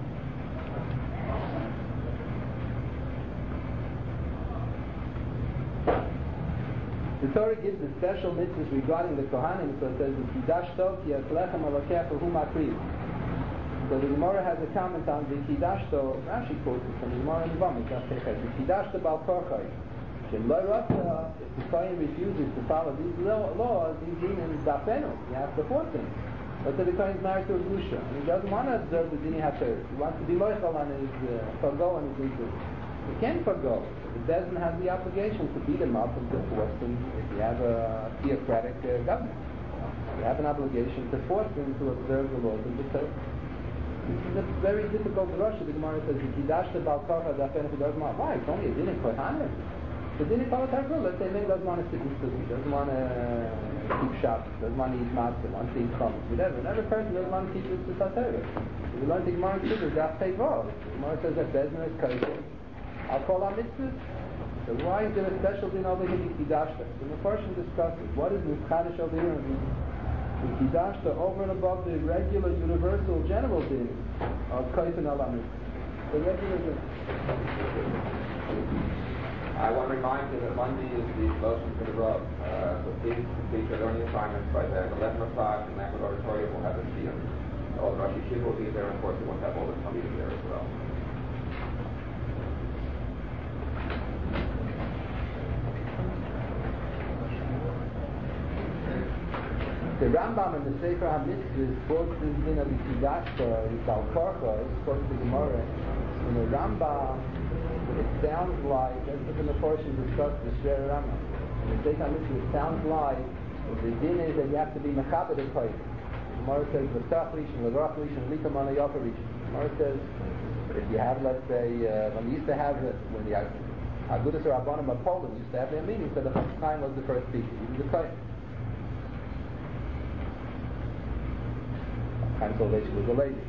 The Torah gives the special mitzvahs regarding the Kohanim, so it says, "V'kidash tov ki lechem alakecha hu makriv." So the Gemara has a comment on "V'kidash tov." Rashi quotes it from the Gemara in Bamid. "V'kidash tov bal korchai." Shem lo rasa. If the Kohen refuses to follow these laws, he's in dafenu. He has to force him. But the Kohen is married to a grusha, and he doesn't want to observe the dini haTorah. He wants to be loyal on his forgo and his legal. He can't forgo. The Bezdin has the obligation to beat him up and to force him if you have a theocratic government. You have an obligation to force him to observe the laws of the Torah. This is a very difficult drasha. The Gemara says, "V'kidashta bal korcha dafenu who doesn't want." Why? It's only a din in Kohanim. The din in Kohanim. Let's say maybe doesn't want to sit in study, doesn't want to keep Shabbos, doesn't want to eat matzah, wants to eat chametz, whatever. Another person doesn't want to keep the Torah. We learn the Gemara in Chuvah, Daf Tevov. The Gemara says that Bezdin is kosher. I'll call our mitzvahs. So why is there a special din over here, V'kidashta? So the portion discusses what is Mitzchadish over here. V'kidashta over and above the regular, universal, general din of Kaifin ala mitzvah. The regular din. I want to remind you that Monday is the motion for the Rav. So please complete your learning assignments by then. 11 o'clock in the Lampard Auditorium will have a shiur. All the Rosh Yeshiva will be there, and of course we want to have all the Talmidim there as well. The Rambam in the Sefer HaMitzvahs quotes this din of V'kidashta, Bal Korcha, quotes the Gemara. In the Rambam, it sounds like, as in the portion discussed the Shver Rambam, in the Sefer HaMitzvahs, it sounds like the din is that you have to be Mechabed a Kohen. The Gemara says, V'tach Rishon, L'vrach Rishon, Likam Ana Yofer Rishon. The Gemara says, if you have, let's say, when we used to have it, when the Agudas or Rabbanim of Poland used to have their meetings, so the Chafetz Chaim was the first speaker. He was a Kohen. salvation was a lady.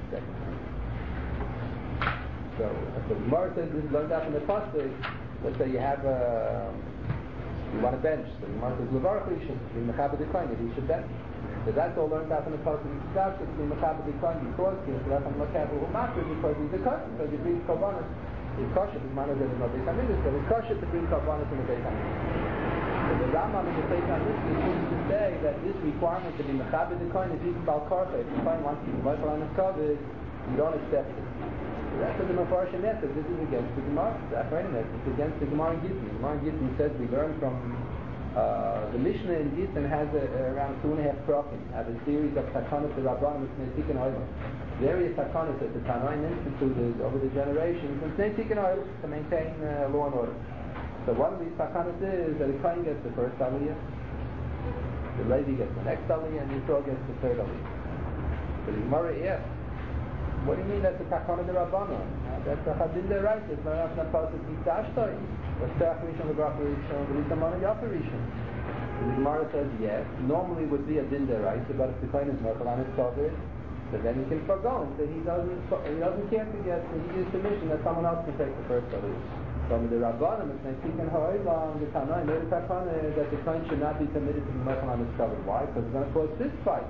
So the Gemara says this is learned out from the pasuk. Let's say you have you want a bench. So the Gemara says levarach rishon, be mechaber decline, that he should bench. So that's all learned out from the pasuk. That's to be mechaber decline because he's left on the capital who matters because he's a cut. Because he brings korbanos. He's kosher. His man is no Beis Hamikdash, but he's kosher to bring korbanos in the Beis Hamikdash. So the Rambam in the Beis Hamikdash seems to say that this requirement to be mechaber decline is even bal karcha. If the kohen wants to be mechaber on his cover, you don't accept it. That's what the Mefarshim says. This is against the Gemara. It's against the Gemara in Gittin. The Gemara in Gittin says we learn from the Mishnah in Gittin has around 2.5 prakim. Has a series of takanas to Rabbanim with Tikkun Olam. Various takanas that the Tanaim instituted over the generations with Tikkun Olam to maintain law and order. So one of these takanas is that the Kohen gets the first aliyah, the Levi gets the next aliyah, and Yisrael gets the third aliyah. So the Gemara asks, what do you mean that's a takana de Rabbanon? That's a chadin de right. It's not enough to pass it kitashtoy. What's teach rishon lebrach rishon v'litamana yafer rishon? The Gemara says yes. Normally it would be a din de right, but if the kohen is mechal on his cover, then he can forgo and say he doesn't care to get. So he gives permission that someone else can take the first aliyah. From the Rabbanon, it's not taken ha'olam. The Tanaim made a takana that the kohen should not be permitted to be mechal on his cover. Why? Because it's going to cause fist fight.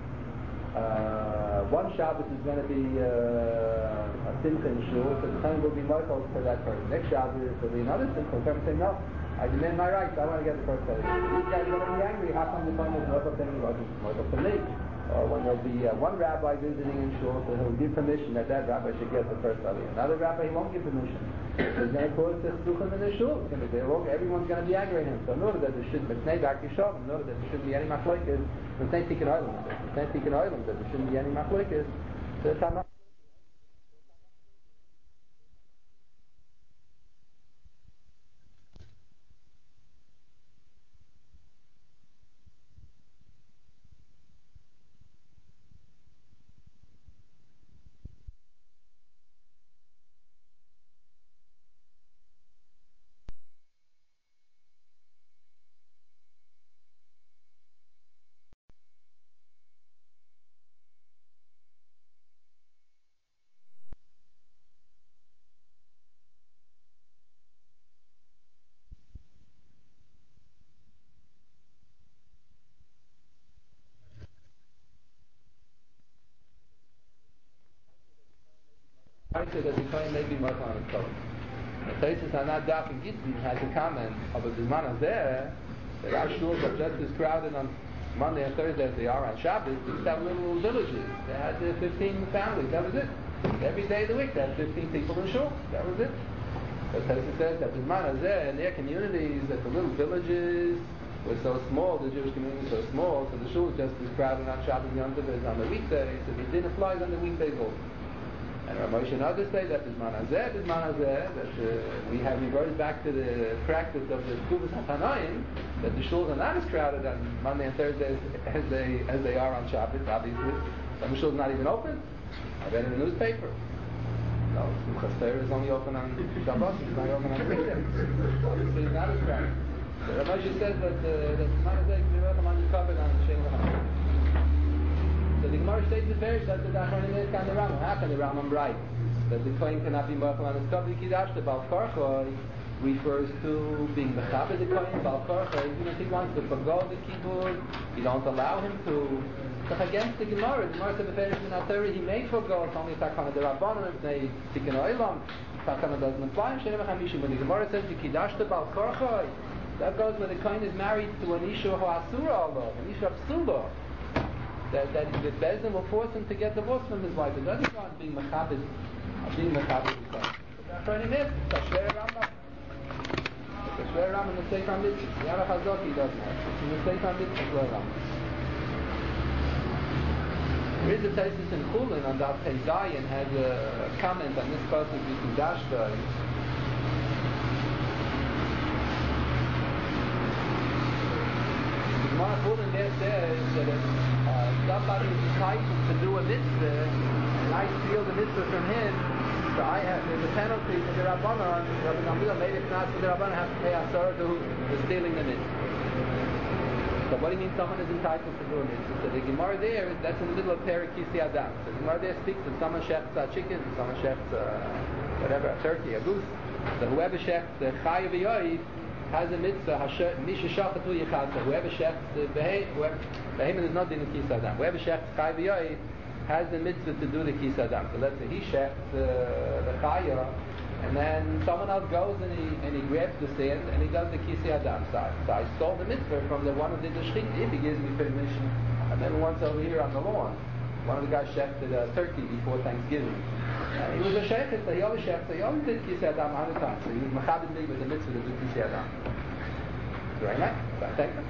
One Shabbos is going to be a simcha in shul, so the time will be Michael for that person. Next Shabbos will be another simcha. The person say, no, I demand my rights, I want to get the first aliyah. These guys are going to be angry, how come the time was Michael to me, wasn't Michael to me? Or when there'll be one rabbi visiting in shul, so he'll give permission that rabbi should get the first aliyah. Another rabbi, he won't give permission. So he's going to cause tzchuchim in the shul. Everyone's going to be angry at him. So in order that there shouldn't be in order that there shouldn't be any machlokes, the same Tikkun Olam, that there shouldn't be any machlokes, the Tana. I say that the kohen may be Michael on his cover. The Taisus Hanad Daf in Gittin has a comment of a Zman Hazeh that our shuls are just as crowded on Monday and Thursday as they are on Shabbos. They used to have little villages. They had 15 families. That was it. Every day of the week they had 15 people in shul. That was it. The Taisus says that the Zman Hazeh in their communities, that the little villages were so small, the Jewish community was so small, so the shul was just as crowded on Shabbos and Yom Tov as on the weekdays, so the din applies on the weekdays also. And Rav Moshe Nagar say that that we have reverted back to the practice of the Tkuvas HaTanaim, that the shuls are not as crowded on Monday and Thursday as they are on Shabbos, obviously. Some shuls not even open. I read in the newspaper. No, Simchas Torah is only open on Shabbos, it's not open on weekdays. Obviously it's not as crowded. So Rav Moshe says that the Zman Hazeh can be recommended covered on the Shem HaMashiach. So the Gemara states the Perish that the Achronim is kind of Rambam. How can the Rambam write that the kohen cannot be Mechal on his Kavli Kiddush? The Bal Korchoi refers to being Mechaber the kohen. Bal Korchoi, even if he wants to forgo the Kibbutz, you don't allow him to. So against the Gemara said the Perish in Atari, he may forgo. It's only Takana the Rabbanon, if they Tikkun Olam. Takana doesn't apply. When the Gemara says the Kiddush the Bal Korchoi, that goes when the kohen is married to an Isha who Asura Allah, an Isha Psula. That the Bezdin will force him to get divorced from his wife. It doesn't go on being Mechabed the Kohen. That's what it is. It's a Shver Rambam. It's a Shver Rambam in the Sefer HaMitzvah. The Aruch HaZoki doesn't have it. It's in the Sefer HaMitzvah Shver Rambam. There is a Taisus in Chulin on Daf Pei Zayin has a comment on this passage in Dashtai. The Gemara Chulin there says that somebody is entitled to do a mitzvah, and I steal the mitzvah from him, so there's a penalty for the Rabbanon. Rabbi Gamliel made it not for the Rabbanon have to pay Asara to who is stealing the mitzvah. So what do you mean someone is entitled to do a mitzvah? So the Gemara there, that's in the middle of Perek Kisi Adam. So the Gemara there speaks of someone shechts a chicken, someone shechts a turkey, a goose. So whoever shechts the Chayav Yoiv has a mitzvah, Misha Shachatu Yichad. So whoever shechts the Behemoth is not doing the Kisi Adam. Whoever shechts Chayav Yoiv has the mitzvah to do the Kisi Adam. So let's say he shechts the Chaya, and then someone else goes and he grabs the sand and he does the Kisi Adam side. So I stole the mitzvah from the one who did the shechit if he gives me permission. And then once over here on the lawn, one of the guys shechted a turkey before Thanksgiving. He was a shechit, so he always shechted, he always did Kisi Adam 100 times. So he was mechabed me with the mitzvah to do Kisi Adam. Right, Mike? So I thank him.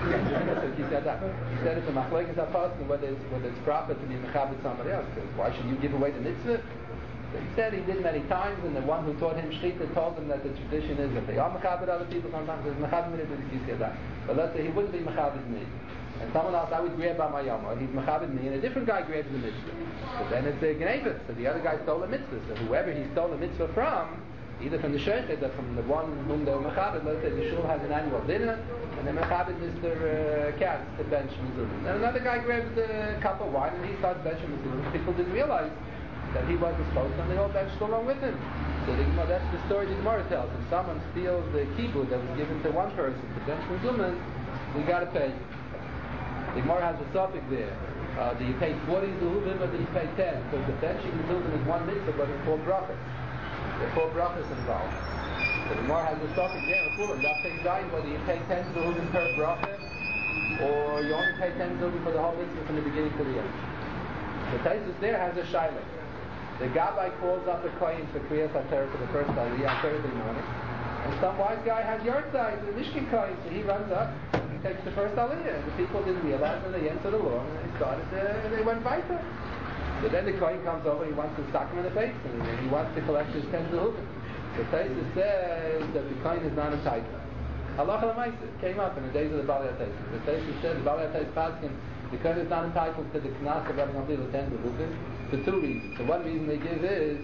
He said it's a machlokes apostle whether it's proper to be mechabed somebody else. Because why should you give away the mitzvah? So he said he did many times, and the one who taught him shechita told him that the tradition is that they are mechabed other people sometimes. There's mechabed me to do the Kisi Adam. But let's say he wouldn't be mechabed me, and someone else I would grab by my yama. He's mechabed me, and a different guy grabs the mitzvah. But then it's a gneva. So the other guy stole the mitzvah. So whoever he stole the mitzvah from, either from the shechit or from the one whom they were mechabed. Let's say the shul has an annual dinner, and the mechabed Mr. Katz to bench mezuzah. And another guy grabs a cup of wine and he starts benching mezuzah. People didn't realize that he wasn't supposed to, and they all benched along with him. So that's the story the Gemara tells. If someone steals the kibbutz that was given to one person to bench mezuzah, we got to pay. The Gemara has a suffix there. Do you pay 40 zuhuvim or do you pay 10? Because the benching mezuzah is one mitzvah, but it's called brachas. There are 4 brachas involved. So the Gemara has a suffix there, whether you pay 10 zuhuvim per bracha, or you only pay 10 zuhuvim for the whole mitzvah from the beginning to the end. The Taisus there has a shaila. The Gabbai calls up the Kohen for Kriyas HaTorah for the first Aliyah on Thursday morning, and some wise guy has yahrzeit, the Mishkin Kohen, so he runs up and takes the first Aliyah. And the people didn't realize, and they entered the law, and they went weiter. So then the Kohen comes over, he wants to sock him in the face, and he wants to collect his 10 zuhuvim. So Taisus says that the Kohen is not entitled. Halacha l'maisa came up in the days of the Balei HaTaisus. The Taisus said the Balei HaTaisus paskin, the Kohen is not entitled to the knas of Rabbi Gamliel 10 zuhuvim for 2 reasons. So one reason they give is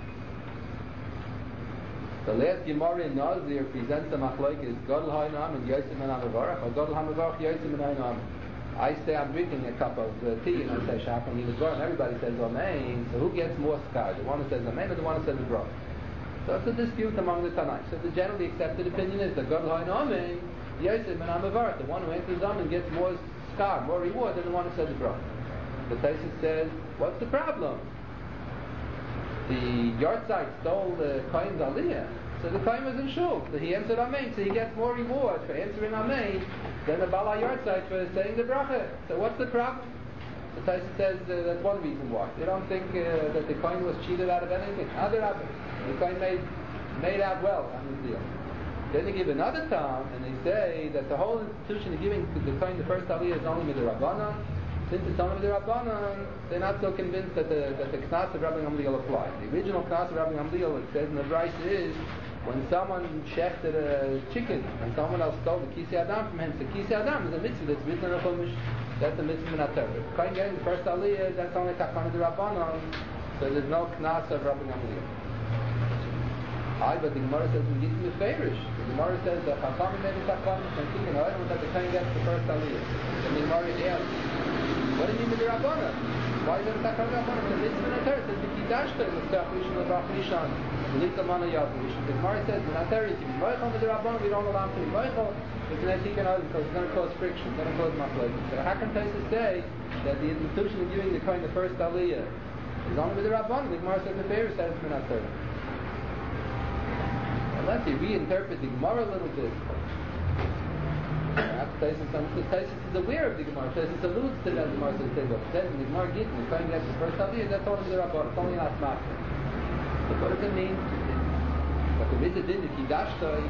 the last Gemara in Nazir presents a machlokes Gadol Ha'inam and Yosef Ben Amavarach, or Gadol Ha'amavarach Yosef Ben Ha'inam. I say I'm drinking a cup of tea and I say Shachar Yilazvar, and everybody says Amen. So who gets more scar? The one who says Amen or the one who says the bracha? So it's a dispute among the Tanaim. So the generally accepted opinion is that Gadol Ha'inam Yosef Ben Amavarach, the one who answers Amen gets more scar, more reward than the one who says the bracha. The Taisus says, what's the problem? The yahrzeit stole the Kohen's Aliyah, so the Kohen was in shul, so he answered Amen, so he gets more reward for answering Amen than the Balai yahrzeit for saying the bracha. So what's the problem? The Taisus says that's one reason why. They don't think that the Kohen was cheated out of anything. The Kohen made out well on this deal. Then they give another time, and they say that the whole institution of giving the Kohen the first Aliyah is only with the Rabbanan. Since it's only with the Rabbanan, they're not so convinced that the Knas of Rabbi Gamliel applies. The original Knas of Rabbi Gamliel, it says in the Bryce, is when someone shechted a chicken and someone else stole the Kisi Adam from him. So Kisi Adam is a mitzvah that's written in the Chumash. That's a mitzvah in HaTorah. Kohen getting the first Aliyah, that's only Takana of the Rabbanan, so there's no Knas of Rabbi Gamliel. But the Gemara says in Gittin Meferish. The Gemara says that Chachamim made the Takana and chicken. However, that the Kohen gets the first Aliyah. Then the Gemara asks, what do you mean with the Rabbanan? Why is it a Takana Rabbanan? The mitzvah in HaTorah says the Kiddashta is the Rishon Lebrach Rishon. The Lika Mana Yavush. The Gemara says in HaTorah, if you be Moichel with the Rabbanan, we don't allow him to be Moichel. It's an Etikan Oil because it's going to cause friction. It's going to cause machlokes. So how can Taisus say that the institution of giving the Kohen the first Aliyah is only with the Rabbanan? The Gemara says the Be'er says it's in HaTorah. Unless you reinterpret the Gemara a little bit. Taisus is aware of the Gemara. Taisus alludes to that Gemara. So he says, it says in the Gemara Gittin, the Kohen gets the first Aliyah, that's only the Rabbanan. It's only an Asmachta. So what does it mean? But the Mitzvah did the Kiddashtai.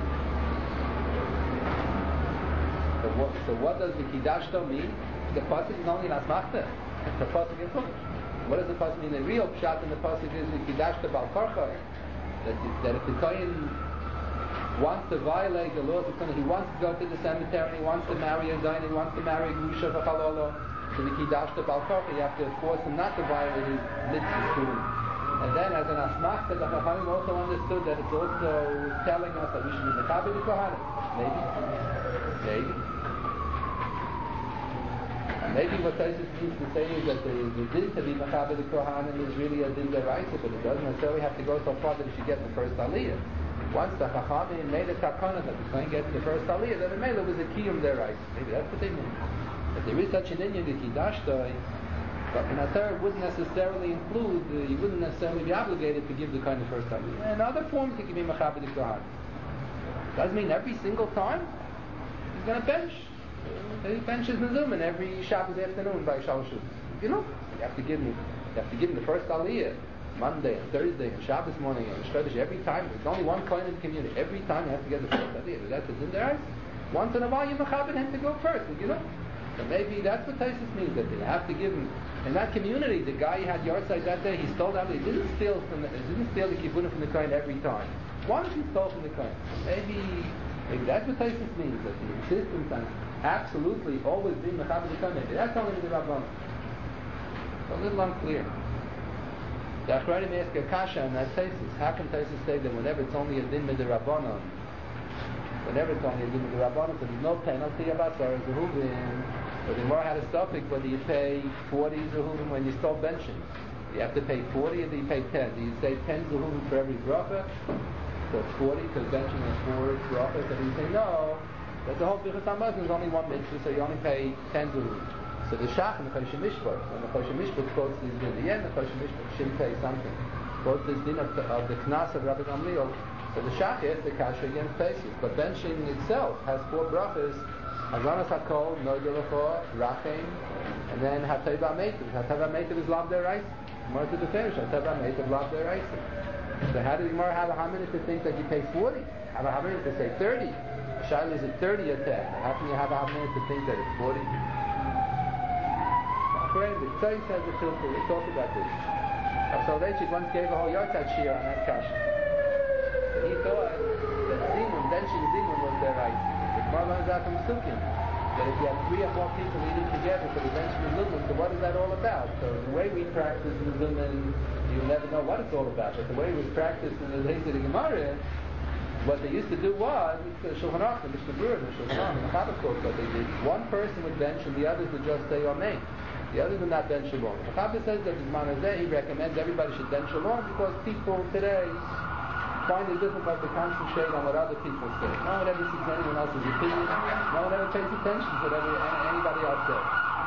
So what does the Kiddashtai mean? The pasuk is only an Asmachta. It's the pasuk in Chumash. What does the pasuk mean? The real pshat in the pasuk is the Kiddashtai Bal Korcha. That if the Kohen wants to violate the laws of Kohen, he wants to go to the cemetery, he wants to marry a Dayan, he wants to marry a Gusha v'chalolo, to the Kiddashta Bal Korcha, you have to force him not to violate his mitzvahs to him. And then as an asmachta, the Chachamim also understood that it's also telling us that we should be mechabed the Kohanim. Maybe. Maybe what Taisus means to say is that the din to be mechaber the kohanim is really a din deraisa, but it doesn't necessarily have to go so far that he should get the first aliyah. Once the chachamim made a takana that the kohen gets the first aliyah, then the mele was a kiyum deraisa. Maybe that's what they mean. But there is such an inyan the kiddushtoi, but in a third wouldn't necessarily include. You wouldn't necessarily be obligated to give the kohen the first aliyah. In other forms, you can be mechaber the kohanim. Doesn't mean every single time he's going to bench. He benches Mezuman every Shabbos afternoon by Shalosh. You have to give him the first aliyah Monday and Thursday and Shabbos morning and Shchodesh every time. There's only one coin in the community. Every time you have to get the first aliyah. That's a din deraisa. Once in a while you mechaber him to go first. So maybe that's what Taisus means, that they have to give him. In that community, the guy who had yahrzeit that day, he stole that. He didn't steal the kibbutz from the kohen every time. Once he stole from the kohen. Maybe that's what Taisus means, that the insistence on absolutely always being mechaber the kohen. Maybe that's only the Rabbanan. It's a little unclear. The Achronim ask a kasha on that Taisus. How can Taisus say that whenever it's only a din with the Rabbanan, so there's no penalty about Sarah Zehuvim? But the Gemara had a topic whether you pay 40 Zehuvim when you stole benching. You have to pay 40 or do you pay 10? Do you say 10 Zehuvim for every bracha? So it's 40 because benching is 4 brachas. So you say no, that the whole Birchas Hamazon is only one mitzvah, so you only pay 10 Zehuvim. So the Shach and the Chosheh Mishpat, when the Chosheh Mishpat quotes this din, the end the Chosheh Mishpat should say something. Quotes this din of the Knas of Rabbi Gamliel. So the Shach is the kasha against Taisus, but benching itself has 4 brachas: Hazanas Hakol, Noideh Lecho, Rachem, and then Hateva Meitiv. Hateva Meitiv is Lav Deraisa. Gemara to the finish. Hateva Meitiv Lav Deraisa. So how does Gemara have a haminah to think that you pay 40? Have a haminah to say 30? The Shaila is it 30 or 10? How can you have a haminah to think that it's 40? The Tzayis has a filter. We talked about this. Soloveitchik once gave a whole yahrzeit shir on that kasha. He thought that benching Zimun was their right. The Gemara learns out from Sukkim that if you have 3 or 4 people eating together for the benching Zimun, so what is that all about? So the way we practice the Zimun, you'll never know what it's all about. But the way it was practiced in the days of the Gemara, what they used to do was, it's Shulchan Aruch, the Mishnah Berurah, the Shulchan Aruch, the Chabad, what they did. One person would bench and the others would just say Amen. The others would not bench alone. The Chabad says that he recommends everybody should bench alone because people today find it difficult to concentrate on what other people say. No one ever sees anyone else's opinion. No one ever pays attention to what anybody else says.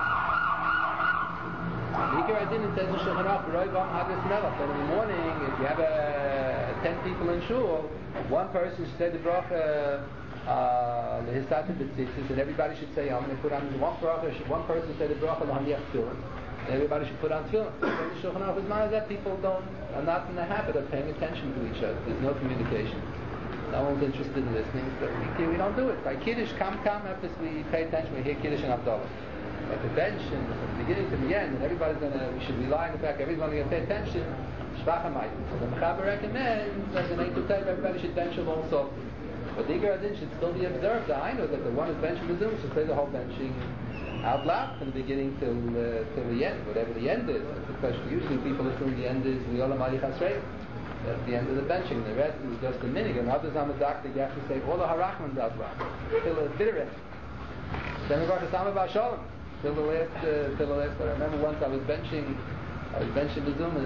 The Ikar Adin says in Shulchan Aruch, that in the morning, if you have 10 people in shul, one person should say the bracha lehisata b'tzitzis, and everybody should say Amen. Put on one bracha. One person should say the bracha l'haniach tefillin. Everybody should put on tefillin. The Shulchan Aruch is not that people are not in the habit of paying attention to each other. There's no communication. No one's interested in listening, so we don't do it. By Kiddush, after we pay attention, we hear Kiddush and Havdalah. But the bench, and from the beginning to the end, and we should rely on the fact everybody's going to pay attention, Shvachamite. So the Mechaber recommends that the Neitul Tov, everybody should bench along softly. But the Ikar Adin should still be observed. I know that the one who's benching the Zoom should say the whole benching out loud from the beginning till the end, whatever the end is. That's the question. Usually people assume the end is V'yolam Alichasrei. That's the end of the benching. The rest is just a minig. And others on the doctor, you have to say all the Harachmans out loud till the bitter end. Then we got to Sama B'Shalom till the last. I remember once I was benching the Zoom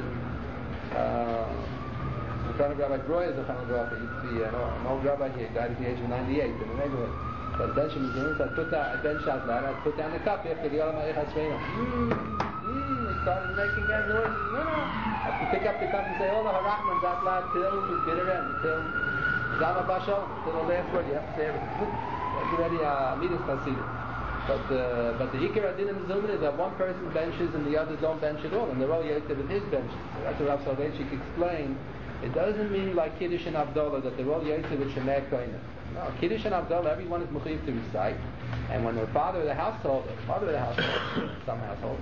in front of Rabbi Groy, he used to be an old rabbi here, died at the age of 98 in the neighborhood. So I was benching the Zoom, so I benched out loud, I put down the cup after the Olam Ha'echad Shveino. He started making that noise. No. I have to pick up the cup and say all the Harachmans out loud till the bitter end, till Zama Bashal, till the last word. You have to say everything. That's already Midas Chasidim. But the Ikar Adin in the Zoom is that one person benches and the others don't bench at all, and they're all yaited with his benches. So that's what Rav Soloveitchik explained. It doesn't mean like Kiddush and Havdalah that they're all yaited with Shemei Koinah. No, Kiddush and Havdalah, everyone is mechuyev to recite, and when the father of the household, some households,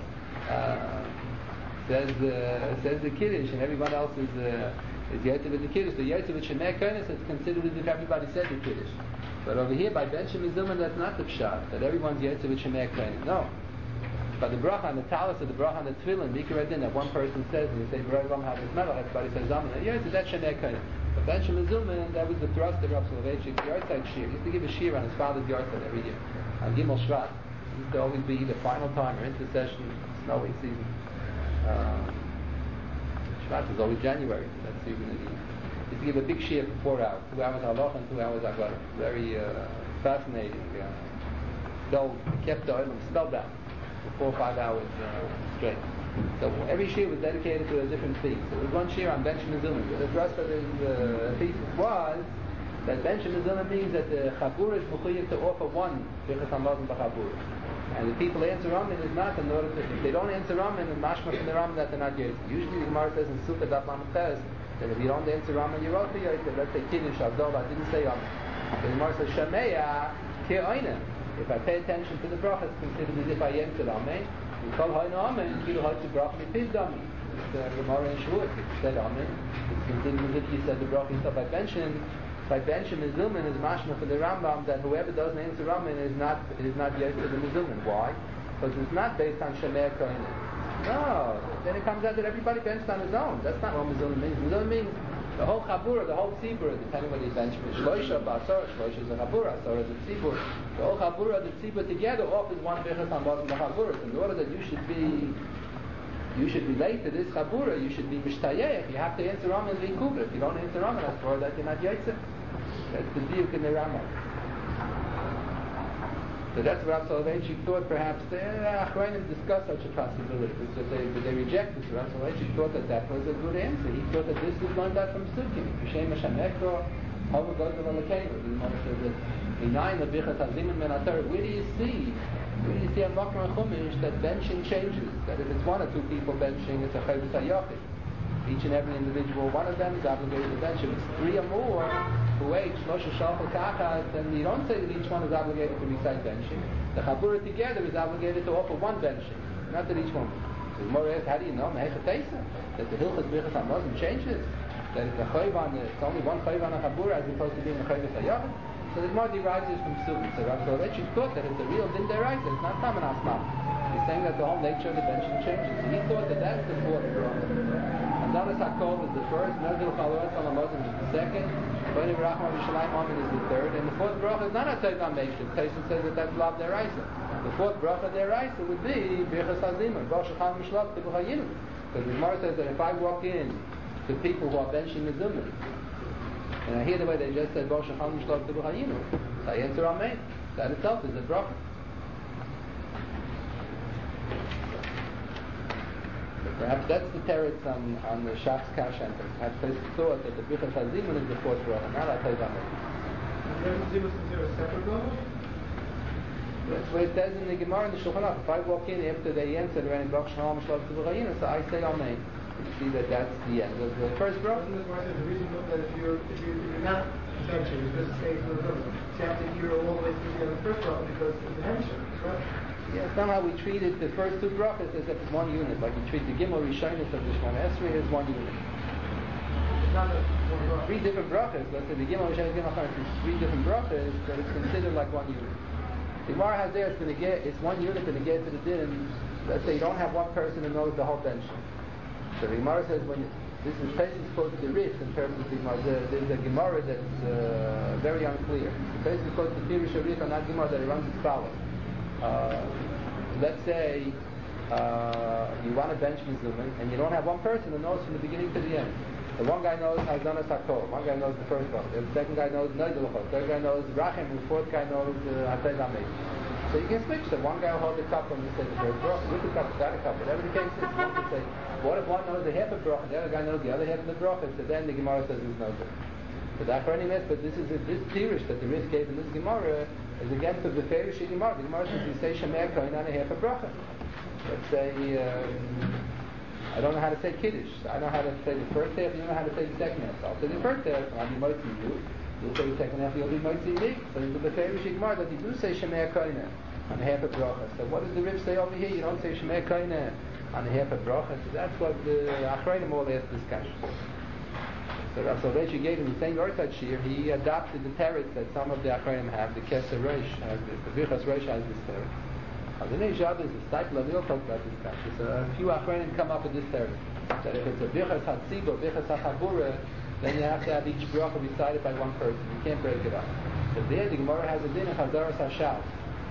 says the Kiddush, and everyone else is yaited with the Kiddush. The yaited with Shemei Koinah, so it's considered as if everybody said the Kiddush. But over here, by benching Mizuman, that's not the pshat, that everyone's yaited with Shemei Koinah. No. But the bracha on the talis or the bracha on the tefillin, the Ikar Adin, that one person says, and you say, B'rei Ram Havdas Melech, everybody says Amen. And yes, that's Shemei Koinah. But benching Mizuman, that was the thrust of Rav Soloveitchik's yahrzeit shir. He used to give a shir on his father's yahrzeit every year, on Gimel Shvat. used to always be the final time or intercession, snowing season. Shvat is always January. That's usually he used to give a big shiur for 4 hours, 2 hours halacha and 2 hours agara. Very fascinating. Kept the oil spellbound for 4 or 5 hours straight. So every shiur was dedicated to a different theme. So there was one shiur on Benjamin Zilman. The thrust of his thesis was that Benjamin Zilman means that the Chabura is mechuyev to offer one Birchas Hamazon b'Chabura. And the people answer Ramin is not in order to, if they don't answer Ramin, and mashma from the Ramin that they're not Yotze. Usually the Gemara says in Sukkah Daf Lamed Ches that if you don't answer Ramin, you're also Yotze. Let's say Kiddush, Havdalah, I didn't say Ramin. The Gemara says Shameya Ke'oinen. If I pay attention to the bracha, it's considered as if I answer Ramin. We call Hoina Amen, Kilu Hotzi Bracha Mipiz Dami. It's Gemara in Shavuot. If you said Amen, it's considered as if you said the bracha yourself. By Benjamin Zilman is mashma for the Rambam that whoever doesn't answer Ramin is not Yotze the Mezilman. Why? Because it's not based on Shemer Kohenim. No. Then it comes out that everybody benched on his own. That's not what Mezilman means. Mezilman means the whole Chabura, the whole Tzibur, depending whether you bench Shloisha, Ba'asar, Shloisha is a Chabura, Asar is a Tzibur. The whole Chabura, the Tzibur together offers one Birchas Hamazon b'Chabura. In order that you should relate to this Chabura, you should be Mishtayech. You have to answer Ramin V'Ikubra. If you don't answer Ramin, that's for that you're not Yotze. That's the diuk in the Rambam. So that's what Rav Soloveitchik thought. Perhaps the Achronim discussed such a possibility, but they rejected. So Rav Soloveitchik thought that was a good answer. He thought that this was learned out from Sukkim. B'Shem Hashem Ekro, Hava Godel Alekenu. The Gemara says that Minayin Lebichas Hazimin Men Atar. Where do you see a Makar and Chumash that benching changes? That if it's one or two people benching, it's a Chavis HaYachid. Each and every individual, one of them is obligated to bench. If it's 3 or more who age Shlosha Shachal Kachas, then you don't say that each one is obligated to recite benching. The Chabura together is obligated to offer one benching, not that each one. So the Gemara asks, how do you know that the Hilchas Birchas Hamazon changes? That it's it's only one Chayv on a Chabura as opposed to being a Chayv Hayachid? So the Gemara derives this from Sukkot. So Rav Soloveitchik thought that it's a real Din Deraisa. It's not Taman Asmach. He's saying that the whole nature of the benching changes. So he thought that that's the fourth bracha. Azanas HaKol is the first, Nezil Chaluas HaMazon is the second, Bnei Rachman Yishalayim Amen is the third, and the fourth bracha is not a Teivan Meishim. Tyson says that that's Lav Deraisa. The fourth bracha Deraisa would be Birchas Hazimun, Baruch Shechan Mishlav Tibuch Hayinu. Because the Gemara says that if I walk in to people who are benching Mezilman, and I hear the way they just said Baruch Shechan Mishlav Tibuch Hayinu, so I answer Amen. That itself is a bracha. Perhaps that's the teretz on the Shach's Kasha, and perhaps they thought that the Birchas Hazimun is the fourth bracha, not Atay Vamed. Birchas Hazimun is considered a separate bracha? That's what it says in the Gemara in the Shulchan Aruch. If I walk in after they answer the Baruch Shalom Shalom Tzivurayinu, so I say Amen. You see that that's the end of the first bracha. The reason that if you're not benching, you're just staying for the Zimmer, so you have to hear all the way through the first bracha because it's a benching, right? Yeah, somehow we treated the first two brachas as if it's one unit, like you treat the Gimel Rishonis of the Shemona Esrei as one unit. It's not one bracha. 3 different brachas, let's say the Gimel Rishonis, Gimel Chametz is 3 different brachas, but it's considered like one unit. The Gemara has there, it's one unit and it gets to the din. Let's say you don't have one person who knows the whole bench. So the Gemara says this is Pesach quotes the Rif in terms of the Gemara. There's a Gemara that's very unclear. The Pesach quotes the Pirush Rif on that Gemara that it runs as follows. Let's say you want to bench Mezilman and you don't have one person who knows from the beginning to the end. So one guy knows Hazanas HaKol, one guy knows the first bracha, the second guy knows Neidel Chol, the third guy knows Rachem, and the fourth guy knows Atay Vamed. So you can switch them. One guy will hold the cup and just say the first bracha, with the cup, without the cup, whatever the case is. One can say, what if one knows the half of bracha, the other guy knows the other half of the bracha, so then the Gemara says it's no good. So that's for any mess, but this Pirush that the Rif gave in this Gemara is against the Beferish Gemara. The Gemara says you say Shemer Kohen on a half a bracha. Let's say I don't know how to say Kiddush. I know how to say the first half, you know how to say the second half. So I'll say the first half, I'll be Motzi you. You'll say the second half, you'll be Motzi me. So in the Beferish Gemara that you do say Shemer Kohen on a half a bracha. So what does the Rif say over here? You don't say Shemer Kohen on a half a bracha. So that's what the Achronim all asked this question. So Rav Soloveitchik gave him the same Ortad Shir. He adopted the teretz that some of the Achronim have. The Keser Reish has this. The Birchas Reish has this teretz. Adonai Shabbos, the Stipler, we all talk about this kasha. So a few Achronim come up with this teretz. That if it's a Birchas HaTzibur, Birchas HaChabura, then you have to have each bracha recited by one person. You can't break it up. So there the Gemara has a din of Chazaras HaShal.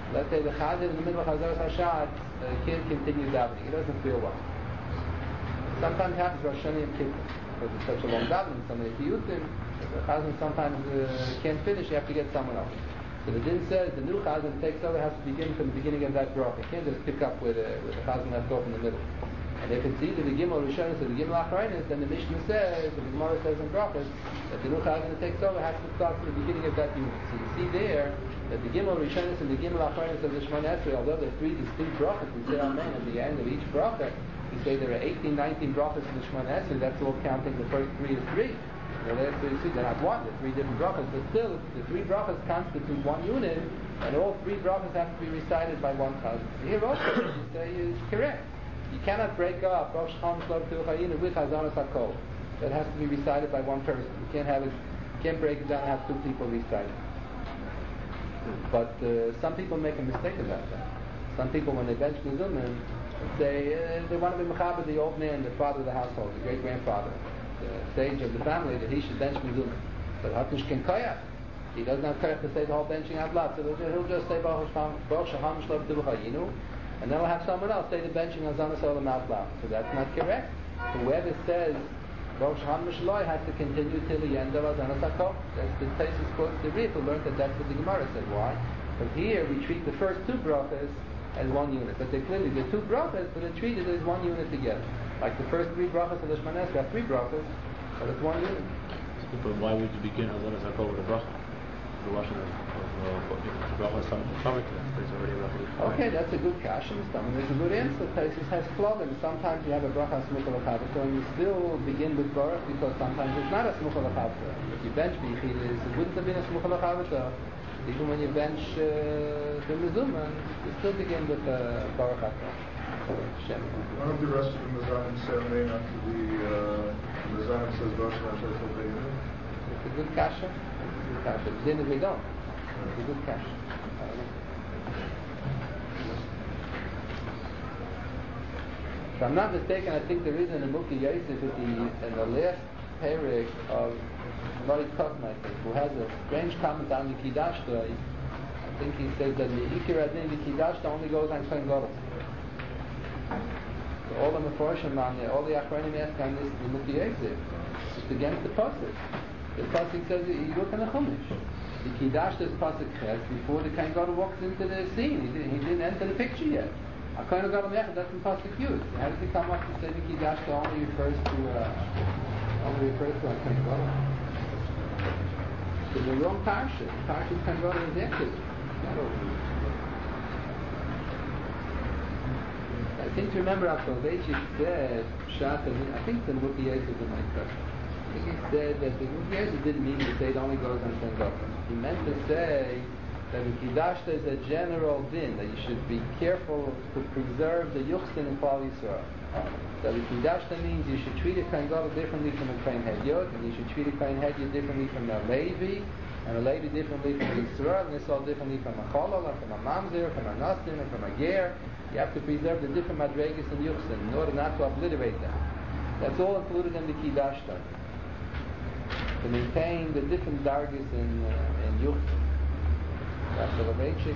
let's say the Chazir in the middle of Chazaras Hashat, the kid continues davening. He doesn't feel well. Sometimes it happens Rosh Hashanah Yom Kippur because it's such a long davening. So many piyutim. The Chazan sometimes can't finish. You have to get someone else. So the din says the new Chazan takes over, has to begin from the beginning of that bracha. He can't just pick up with the Chazan left off in the middle. And if it's either the Gimel Rishonis or the Gimel Achraynis, then the Mishnah says, the Gemara says in brachas, that the new Chazan that takes over has to start from the beginning of that unit. So you see there that the Gimel Rishonis and the Gimel Achraynis of the Shemona Esrei, although there are three distinct brachas, we say Amen at the end of each bracha. We say there are 18, 19 brachas in the Shemona Esrei. That's all counting the first three as three. The last three, you see, they're not one. They're three different brachas, but still, the three brachas constitute one unit, and all three brachas have to be recited by one Chazan. Here also, what you say is correct. You cannot break up Rosh Hashanah Shlom Tilchayinu with Hazanas HaKol. That has to be recited by one person. You can't have it. You can't break it down and have two people recite it. But some people make a mistake about that. Some people, when they bench Mezumin, they want to be mechaber the old man, the father of the household, the great grandfather, the sage of the family, that he should bench Mezumin. But Hatnish can koyach. He doesn't have koyach to say the whole benching out loud. So he'll just say Rosh Hashanah Shlom Tilchayinu. And then we'll have someone else say the benching on Hazanas Olam out loud. So that's not correct. Whoever says Rosh Hashanah Shloi has to continue till the end of Hazanas HaKol. That's the Taisus quotes the Rif, who learned that that's what the Gemara said. Why? Because here we treat the first two brachas as one unit. But they're clearly the two brachas, but they're treated as one unit together. Like the first three brachas of the Shemona Esrei have three brachas, but it's one unit. But why would you begin Hazanas HaKol with a bracha? Okay, that's a good question. There's a good answer. Taisus has klogim. Sometimes you have a bracha smucha l'chavta, and you still begin with baruch because sometimes it's not a smucha l'chavta. If you bench b'yichidus, it wouldn't have been a smucha l'chavta. Even when you bench the mezuman, you still begin with baruch atah. One of the rest of the mezanim say amen after the mezanim says Rosh Hashanah. It's a good kasha. The din is we don't. It's a good kasha. If I'm not mistaken, I think there is in the book of Yosef in the last parak of Loi Kozma, I think, who has a strange comment on the Kiddashta. I think he says that the Ikir Adin, the Kiddashta only goes on Kohen Gadol. So all the Meforshim on there, all the Achronim ask on this in the book of Yosef. It's against the Pasuk. The Pasuk says, you look in the Chumash. The Kiddashta's Pasuk says, before the Kohen Gadol walks into the scene, he didn't enter the picture yet. A Kohen Gadol Mechad, that's in Pasuk Yud. How does it come up to say the Kiddashta only refers to a Kohen Gadol? So the wrong parsha. The parsha of Kohen Gadol is Exodus. I seem to remember Soloveitchik said, I think the Muki Yosef in my question. I think he said that the Muki Yosef didn't mean to say it only goes on Kohen Gadol. He meant to say that the Kiddashta is a general din, that you should be careful to preserve the Yuchsin in Klal Yisrael. So the Kiddashta means you should treat a Kohen Gadol differently from a Kohen Hedyot, and you should treat a Kohen Hedyot differently from a Levi, and a Levi differently from a Yisrael, and this all differently from a Cholol, from a Mamzer, from a Nasin, and from a Ger. You have to preserve the different Madregas and Yuchsin in order not to obliterate them. That's all included in the Kiddashta. To maintain the different dargis in Yuchsin. Soloveitchik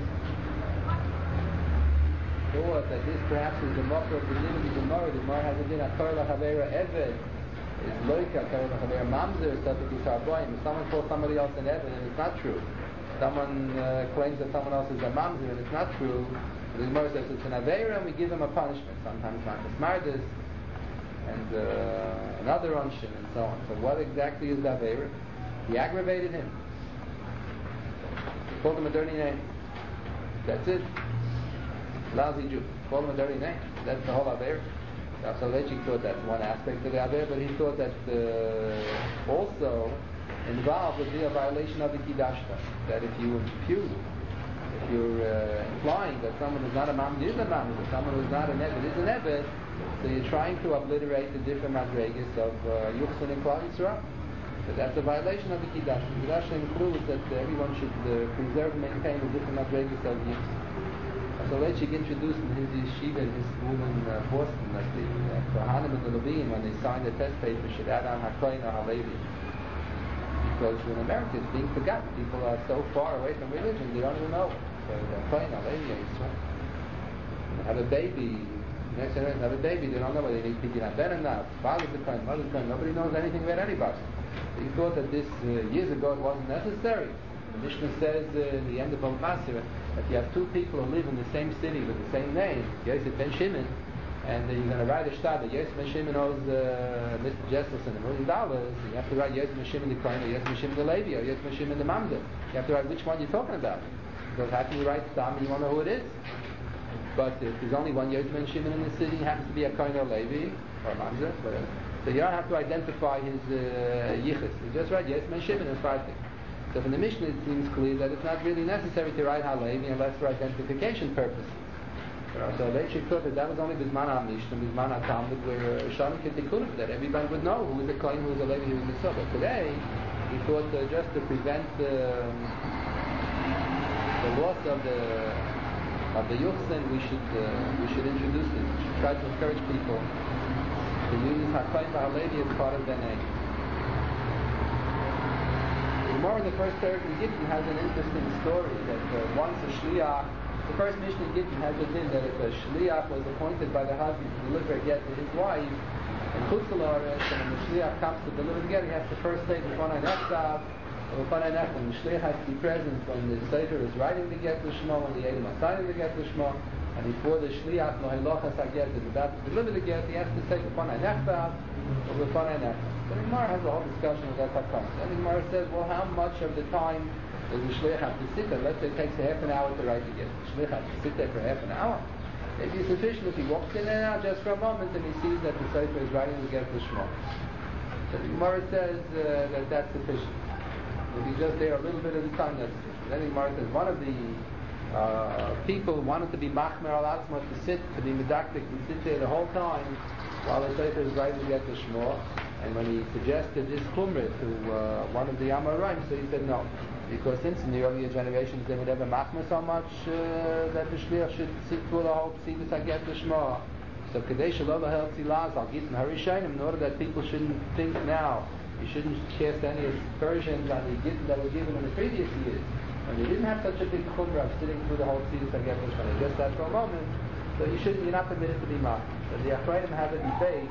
thought that this perhaps is the motto of the din of the Gemara. The Gemara has a din Akar L'Chavera Eved is Loika Akar L'Chavera Mamzer Sefik Yisar Boyim. If someone calls somebody else an Eved and it's not true, someone claims that someone else is a Mamzer and it's not true, the Gemara says it's an Avera and we give him a punishment. Sometimes Makas Mardis and another Unshin and so on. So what exactly is the Avera? He aggravated him. Called him a dirty name. That's it. Lousy Jew. Called him a dirty name. That's the whole Aver. Soloveitchik thought that's one aspect of the Aver, but he thought that also involved would be a violation of the Kiddashta. That if you impute, if you're implying that someone who's not a Mamzer is a Mamzer, someone who's not an Eved is an Eved, so you're trying to obliterate the different Madregas of Yuchsin and Klal Yisrael. So that's a violation of the Kiddashta. The Kiddashta includes that everyone should preserve and maintain the different madregas of Yuchsin. Soloveitchik introduced in his yeshiva in his school in Boston that the Kohanim and the Levim, when they signed the test paper, should add on HaKohen or HaLevi. Because in America it's being forgotten. People are so far away from religion, they don't even know Kohen, a Levi, Yisrael. They have a baby, next generation have a baby, they don't know whether they need Pidyon Ben or not. Father's the Kohen, mother's the Kohen, nobody knows anything about anybody. They thought that this, years ago, it wasn't necessary. The Mishnah says in the end of Bava Basra, if you have two people who live in the same city with the same name, Yosef ben Shimon, and you're going to write a shtar that Yosef ben Shimon owes Mr. Jesselson $1 million, you have to write Yosef ben Shimon the Kohen, or Yosef ben Shimon the Levi, or Yosef ben Shimon the Mamzer. You have to write which one you're talking about. Because how can you write Stam and you won't know who it is? But if there's only one Yosef ben Shimon in the city, he happens to be a Kohen or Levi, or Mamzer, whatever. So you don't have to identify his yichus. You just write Yosef ben Shimon and Fartik. So from the Mishnah it seems clear that it's not really necessary to write Halevi unless for identification purposes. So Leitchik thought that was only Bisman HaMishnah, Bisman HaTalmud, where Shalom Ketikunim, that everybody would know who was a Kohen, who was a Levi, who was a Soba. Today, he thought just to prevent the loss of the Yuchsin, we should introduce this. We should try to encourage people to use HaKohen HaLevi as part of their name. More in the first Perek in Gittin has an interesting story that once a shliach, the first Mishnah in Gittin has a din that if a shliach was appointed by the husband to deliver a get to his wife, and Chutz La'aretz, and when the shliach comes to deliver the get, he has to first say B'fanai Nechtav, or B'fanai Nechtav. The shliach has to be present when the sefer is writing the get l'shmo, when the Eidim are signing the get l'shmo, and before the shliach Lohilochas HaGet is about to deliver the get, he has to say B'fanai Nechtav, or B'fanai Nechtav. So the Gemara has a whole discussion of that Hakam. Then the Gemara says, well, how much of the time does the shliach have to sit there? Let's say it takes a half an hour to write the get. The shliach has to sit there for half an hour. Maybe it's sufficient if he walks in and out just for a moment and he sees that the sefer is writing the get l'shmo. So the Gemara says that that's sufficient. If he's just there a little bit of the time, that's sufficient. Then the Gemara says one of the people who wanted to be machmer al atzma, to be medaktik, to sit there the whole time while the sefer is writing the get l'shmo. And when he suggested this kumrit to one of the Amoraim, so he said no. Because since in the earlier generations they would have a machmer so much that the shliach should sit through the whole psidus haget l'shmo. So Kadesh Shalom Ha'el I'll get in Harishanim, in order that people shouldn't think now, you shouldn't cast any aspersions on the gittin that were given in the previous years. When they didn't have such a big kumrah of sitting through the whole psidus haget l'shmo, just that for a moment, so you're not permitted to be machmer. So the Achrayim have a debate.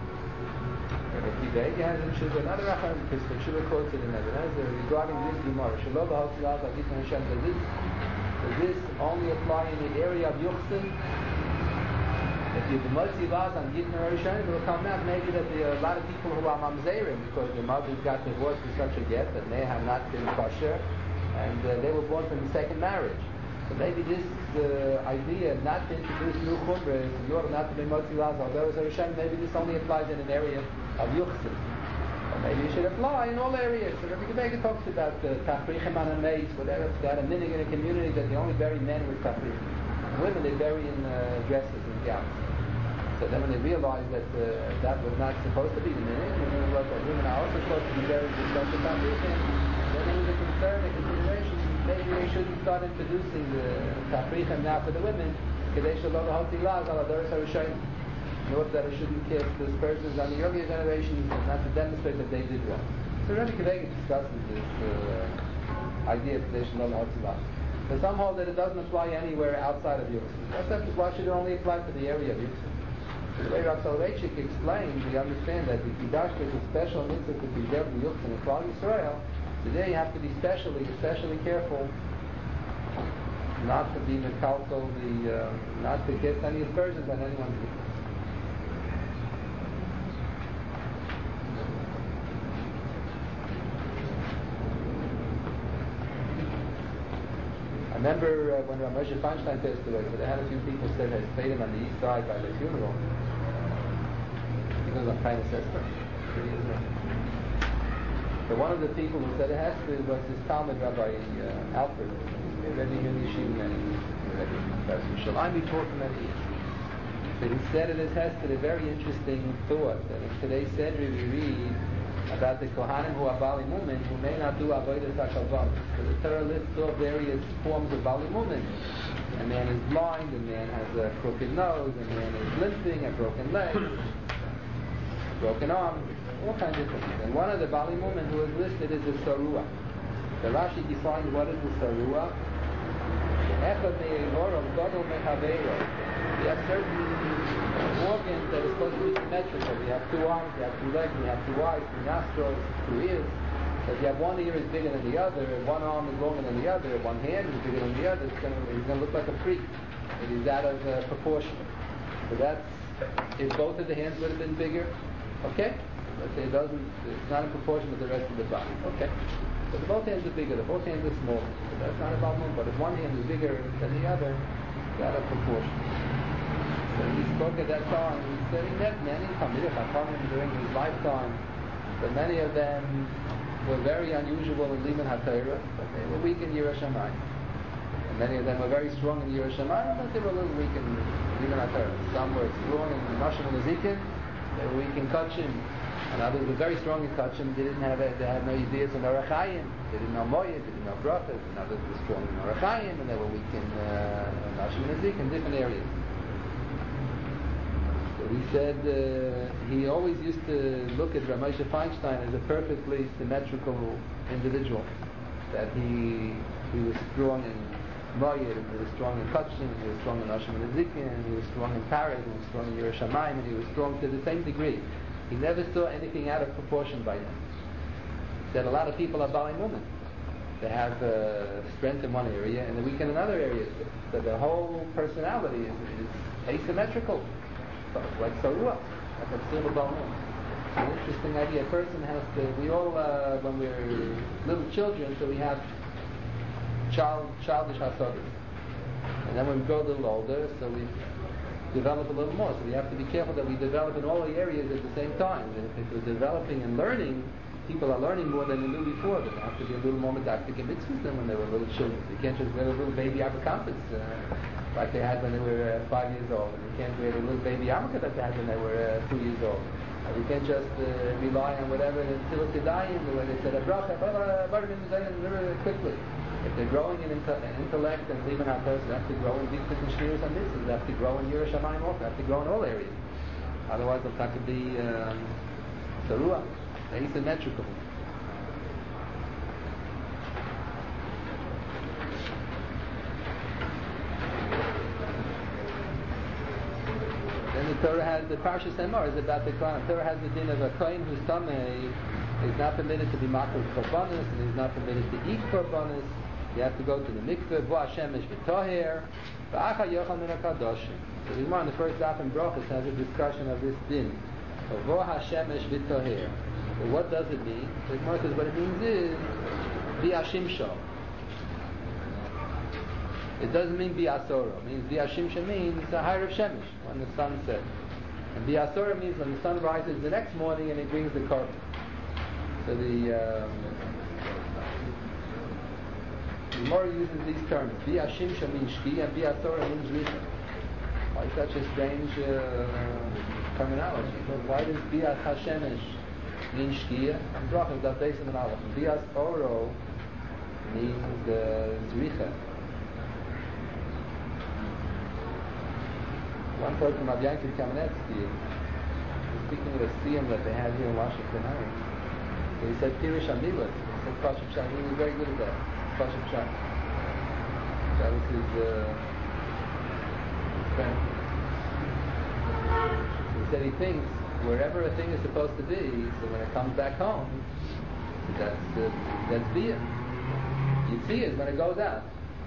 He has another Racham because the Shuvah quotes it in there. It has regarding this Gemara. Shalom Ha'el does this only apply in the area of Yuchsin? If you motzi laws on Gittin Harishanim, it will come out maybe that there are a lot of people who are mamzerim because the mothers got divorced in such a get that they have not been kosher, and they were born from the second marriage. So maybe this idea not to introduce new chumras in order not to be motzi laws on those Harishanim, maybe this only applies in an area of Yuchsin. Or maybe it should apply in all areas. So Rabbi Gebega talks about tafrichim on a maze, whatever. If they had a minhag in a community that they only bury men with tafrichim. Women they bury in dresses and gowns. So then when they realized that that was not supposed to be the minhag, and that women are also supposed to be buried with special tafrichim, then there was a concern, a consideration, maybe they shouldn't start introducing the tafrichim now for the women, Kadesh Shalom Ha'el ala Doros HaRishayim, in order that it shouldn't cast aspersions on the earlier generations and not to demonstrate that they did wrong. So Rabbi Gebega discusses this idea of Kadesh Shalom Ha'el. So some hold that it doesn't apply anywhere outside of Yuchsin. Why should it only apply to the area of Yuchsin? So the way Rav Soloveitchik explains, we understand that the Kiddush is a special mitzvah to preserve the Yuchsin in Klal Yisrael. Today you have to be especially careful not to be mekalkel, not to get any aspersions on anyone's Yuchsin. I remember when Rav Moshe Feinstein passed away, so they had a few people said they paid him on the east side by the funeral. Because I'm kind of sister. So one of the people who said it has to was his Talmud Rabbi Alfred. He read here in Yeshiva many years. Shalim before for many years. So he said in his Hesed a very interesting thought that in today's Sedri we read about the Kohanim who are Bali Mumin who may not do Avodas HaKavod. So the Torah lists all various forms of Bali Mumin. A man is blind, a man has a crooked nose, a man is limping, a broken leg, a broken arm, all kinds of things. And one of the Bali Mumin who is listed is the Sarua. The Rashi defines what is the Sarua. Echad me'evorom gadol me'chaveiro. We have certain organs that are supposed to be symmetrical. We have 2 arms, we have 2 legs, we have 2 eyes, 2 nostrils, 2 ears. So if you have one ear is bigger than the other, one arm is longer than the other, one hand is bigger than the other, he's going to look like a freak. It is out of proportion. So that's, if both of the hands would have been bigger, okay? Let's say it's not in proportion with the rest of the body, okay? So the both hands are bigger, the both hands are smaller. So that's not a problem, but if one hand is bigger than the other, it's out of proportion. So he spoke at that time, he said he met many Talmidei Chachamim during his lifetime, but many of them were very unusual in Liman HaTorah, but they were weak in Yiras Shamayim. And many of them were very strong in Yiras Shamayim, but they were a little weak in Liman HaTorah. Some were strong in Nashim and Nezikin, they were weak in Kachim, and others were very strong in Kachim. They had no ideas in Orach Chaim, they didn't know Moyed, they didn't know Brachas, and others were strong in Orach Chaim, and they were weak in Nashim and Nezikin, different areas. He said he always used to look at Rav Moshe Feinstein as a perfectly symmetrical individual. That he was strong in Moyed, and he was strong in Kachim, he was strong in Nashim and Nezikin, he was strong in Paris, he was strong in Yiras Shamayim, and he was strong to the same degree. He never saw anything out of proportion by them. He said a lot of people are Balei Mumen. They have strength in one area and they're weak in another area. So the whole personality is asymmetrical. Like Sarua, like a silver bone. It's an interesting idea. A person has to, we all, when we're little children, so we have childish hasadas. And then when we grow a little older, so we develop a little more. So we have to be careful that we develop in all the areas at the same time. And if we're developing and learning, people are learning more than they knew before. They have to be a little more medactic in mitzvahs than when they were little children. You can't just wear a little baby abacampus like they had when they were 5 years old. And you can't wear a little baby yarmulke that they had when they were 2 years old. And you can't just rely on whatever the Tzilut Kedayim, the way they said a bracha, very quickly. If they're growing in intellect and Liman HaTorah, they have to grow in deep shniras and mitzvahs. They have to grow in Yiras Shamayim also. They have to grow in all areas. Otherwise, they'll have to be sarua, asymmetrical. Then the Torah has the Parshas Emor is about the Kohen. The Torah has the din of a Kohen whose tamei is not permitted to be makul korbanos and is not permitted to eat korbanos. You have to go to the mikveh. Bo Hashemesh v'toher v'acha yochal min hakadoshim. So the Gemara in the first daf in Brachos has a discussion of this din of Bo Hashemesh v'toher. So what does it mean? The Gemara says what it means is bi'ashimsho. It doesn't mean bi'asoro. It means bi'ashimsho means a higher of shemesh when the sun sets. And bi'asoro means when the sun rises the next morning and it brings the korban. So the Gemara uses these terms. Bi'ashimsho means shki and bi'asoro means richa. Why such a strange terminology? Why does bi'as hashemesh mean shkia? And brachas that based on the knowledge. Bi'asoro means zricha. One person, Rabbi Yankov Kamenetsky, was speaking of a siyum that they had here in Washington Heights. So he said Pirush Amilah. He said Pashup Shah. He was very good at that. Pashup Shah. That was his friend. He said he thinks wherever a thing is supposed to be, so when it comes back home, that's Biyah. Yitzhak is when it goes out.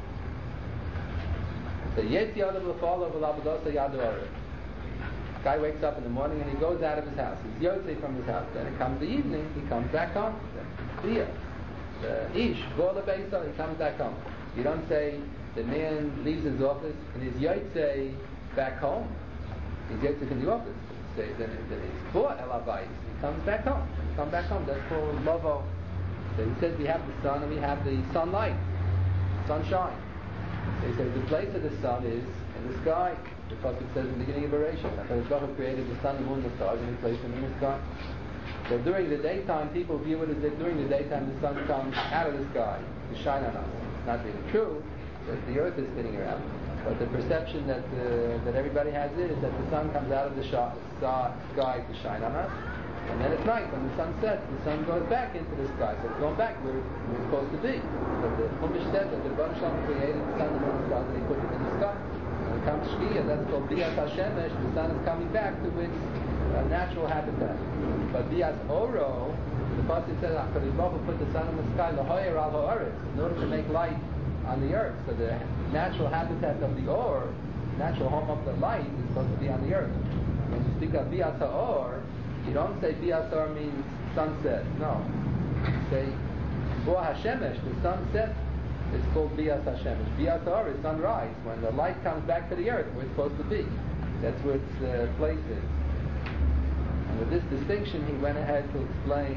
So Yetzi Adam L'Falo V'Labadosa Yadu Oreh. Guy wakes up in the morning and he goes out of his house. He's Yotze from his house. Then it comes the evening, he comes back home. That's Biyah. The Ish, Vola Beisa, he comes back home. You don't say the man leaves his office and he's Yotze back home. He's Yotze from the office. Say then he's Vola Elabayis. He comes back home. When he comes back home, that's called Lovo. So he says we have the sun and we have the sunlight, sunshine. So he says the place of the sun is in the sky. The Pasuk says in the beginning of Bereshit, HaKadosh Baruch Hu created the sun, the moon, the stars, and he placed them in the sky. So during the daytime, people view it as if during the daytime the sun comes out of the sky to shine on us. It's not really true, that the earth is spinning around. But the perception that everybody has is that the sun comes out of the sky to shine on us, And then at night, when the sun sets, the sun goes back into the sky. So it's going back where it's supposed to be. But the Chumash said that the Rebbeinu Shalom created the sun and the moon and stars and he put them in the sky. When it comes to Shkia, that's called Bias HaShemesh. The sun is coming back to its natural habitat. But Bias Oro, the Pasuk says, HaKadosh Baruch Hu put the sun in the sky, L'hoyer al ha'aretz, in order to make light on the earth. So the natural habitat of the Or, natural home of the light, is supposed to be on the earth. When you speak of Bias Ha'or, you don't say Bias Ha'or means sunset. No. You say Bo HaShemesh, the sunset, is called Bias HaShemesh. Bias Ha'or is sunrise, when the light comes back to the earth, where it's supposed to be. That's where its place is. And with this distinction, he went ahead to explain.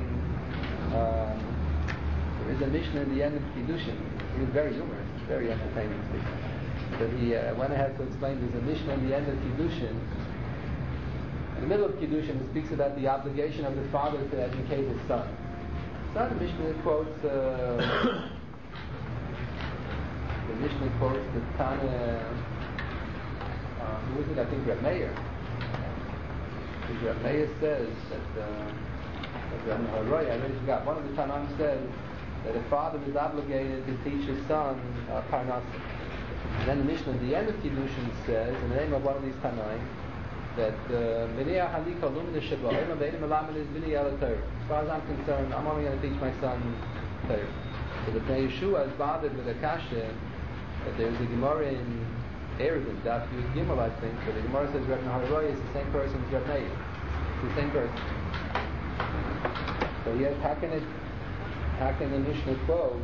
There is a Mishnah in the end of Kiddushin. He was very humorous, very entertaining speaker. But he went ahead to explain. There's a Mishnah in the end of Kiddushin. In the middle of Kiddushin, it speaks about the obligation of the father to educate his son. So the Mishnah quotes the Tana. Who is it? I think Reb Meir. Reb Meir says that I already forgot. One of the Tanaim says that a father is obligated to teach his son Parnasa. And then the Mishnah at the end of Kiddushin says, in the name of one of these Tanaim, that as far as I'm concerned, I'm only going to teach my son Torah. So the Pnei Yeshua is bothered with a kasha that there's a Gemara in Eruvin, Daf Yud Gimel, I think, but the Gemara says Reb Naharoy is the same person as Reb Meir. It's the same person. So yes, how can the Mishnah quote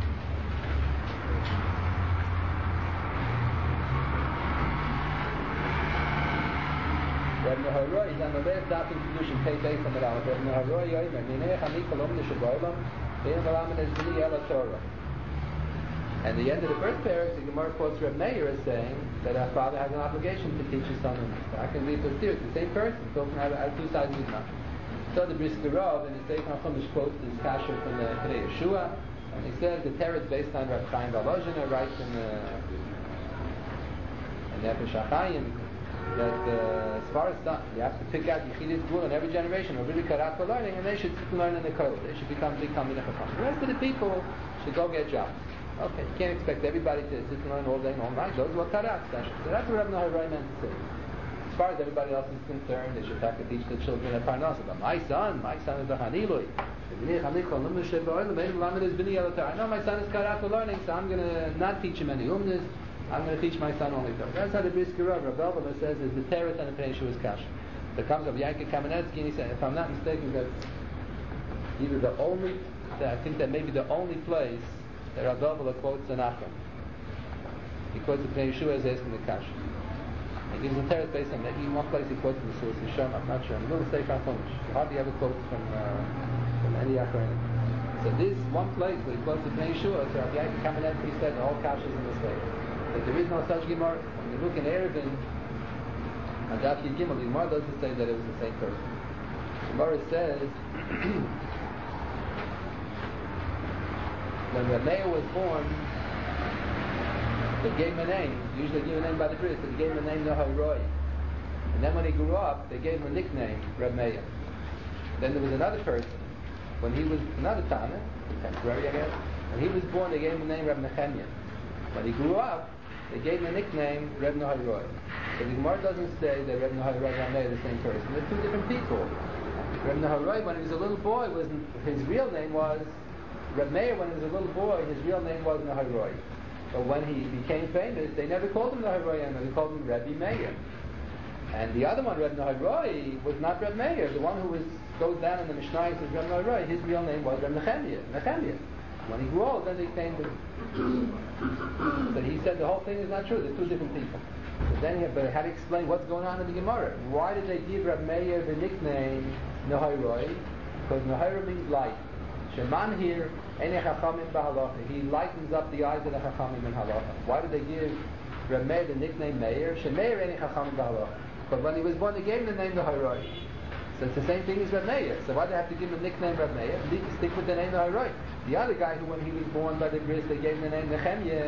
Reb Naharoy is on the left Daf in Kiddushin, pay based on the Reb Naharoy Yoimer, Minei Chani Kolom Neshaboilam, Bein Valamin Es Bini Ela Torah. And the end of the first parak, the Gemara quotes Reb Meir as saying that a father has an obligation to teach his son. I can read this here. It's the same person, talking out of two sides of his mouth. So the Brisker Rav in the Sefer HaChumash quotes this kasha from the Pnei Yeshua, and he says the Torah is based on Rav Chaim Volozhin, writes in Nefesh HaChaim that as far as son, you have to pick out Yechidus Gvul in every generation, or really karat for learning, and they should learn in the Kollel. They should become Talmidei Chacham. The rest of the people should go get jobs. Okay, you can't expect everybody to sit and learn all day and all night. Those were karat special. So that's what Reb Naharoy meant to say. As far as everybody else is concerned, they should have to teach the children at Parnasa. But my son is a Hanilui. I know my son is karat for learning, so I'm going to not teach him any umnis. I'm going to teach my son only Torah. That's how the Brisker Rav Elbalah says is the Torah and the Pnei Yeshua's kasha. There comes up Yankee Kamenetsky and he said, if I'm not mistaken, that's either the only, I think that may be the only place that Rav Elbalah quotes the Nachman. He quotes the Pnei Yeshua as asking the kasha. He gives the Torah based on that. In one place he quotes from the Sulas Yisham, I'm not sure. In the little Sefer HaChumash, he hardly ever quotes from any Achronim. So this one place where he quotes the Pnei Yeshua, so Rabbi Yaakov Kamenetsky said the whole kasha is a mistake. That there is no such Gemara. When you look in Eruvin, on Daf Yud Gimel, the Gemara doesn't say that it was the same person. The Gemara says when Reb Meir was born, they gave him a name. Usually they give a name by the Brit, but they gave him a name Naharoy. And then when he grew up, they gave him a nickname, Reb Meir. Then there was another person. When he was another Tana, contemporary, I guess. When he was born, they gave him the name Reb Nechemia. When he grew up, they gave him the nickname Reb Naharoy. So the Gemara doesn't say that Reb Naharoy and Reb Meir are the same person. They're two different people. Reb Naharoy, when he was a little boy, his real name was Reb Meir. When he was a little boy, his real name was Naharoy. But when he became famous, they never called him Naharoy anymore. They called him Rebbe Meir. And the other one, Reb Naharoy, was not Reb Meir. The one who goes down in the Mishnah and says Reb Naharoy, his real name was Reb Nechemia. When he grew old, then they came to... So he said the whole thing is not true. They're two different people. So then he had to explain what's going on in the Gemara. Why did they give Reb Meir the nickname Naharoy? Because Naharoy means light. Sheman here, Einei Chachamim b'halacha. He lightens up the eyes of the Chachamim in halacha. Why did they give Reb Meir the nickname Meir? Shemeir Einei Chachamim b'halacha. But when he was born, they gave him the name Naharoy. So it's the same thing as Reb Meir. So why do they have to give him the nickname Reb Meir? Stick with the name Naharoy. The other guy who, when he was born by the Bris, they gave him the name Nechemia.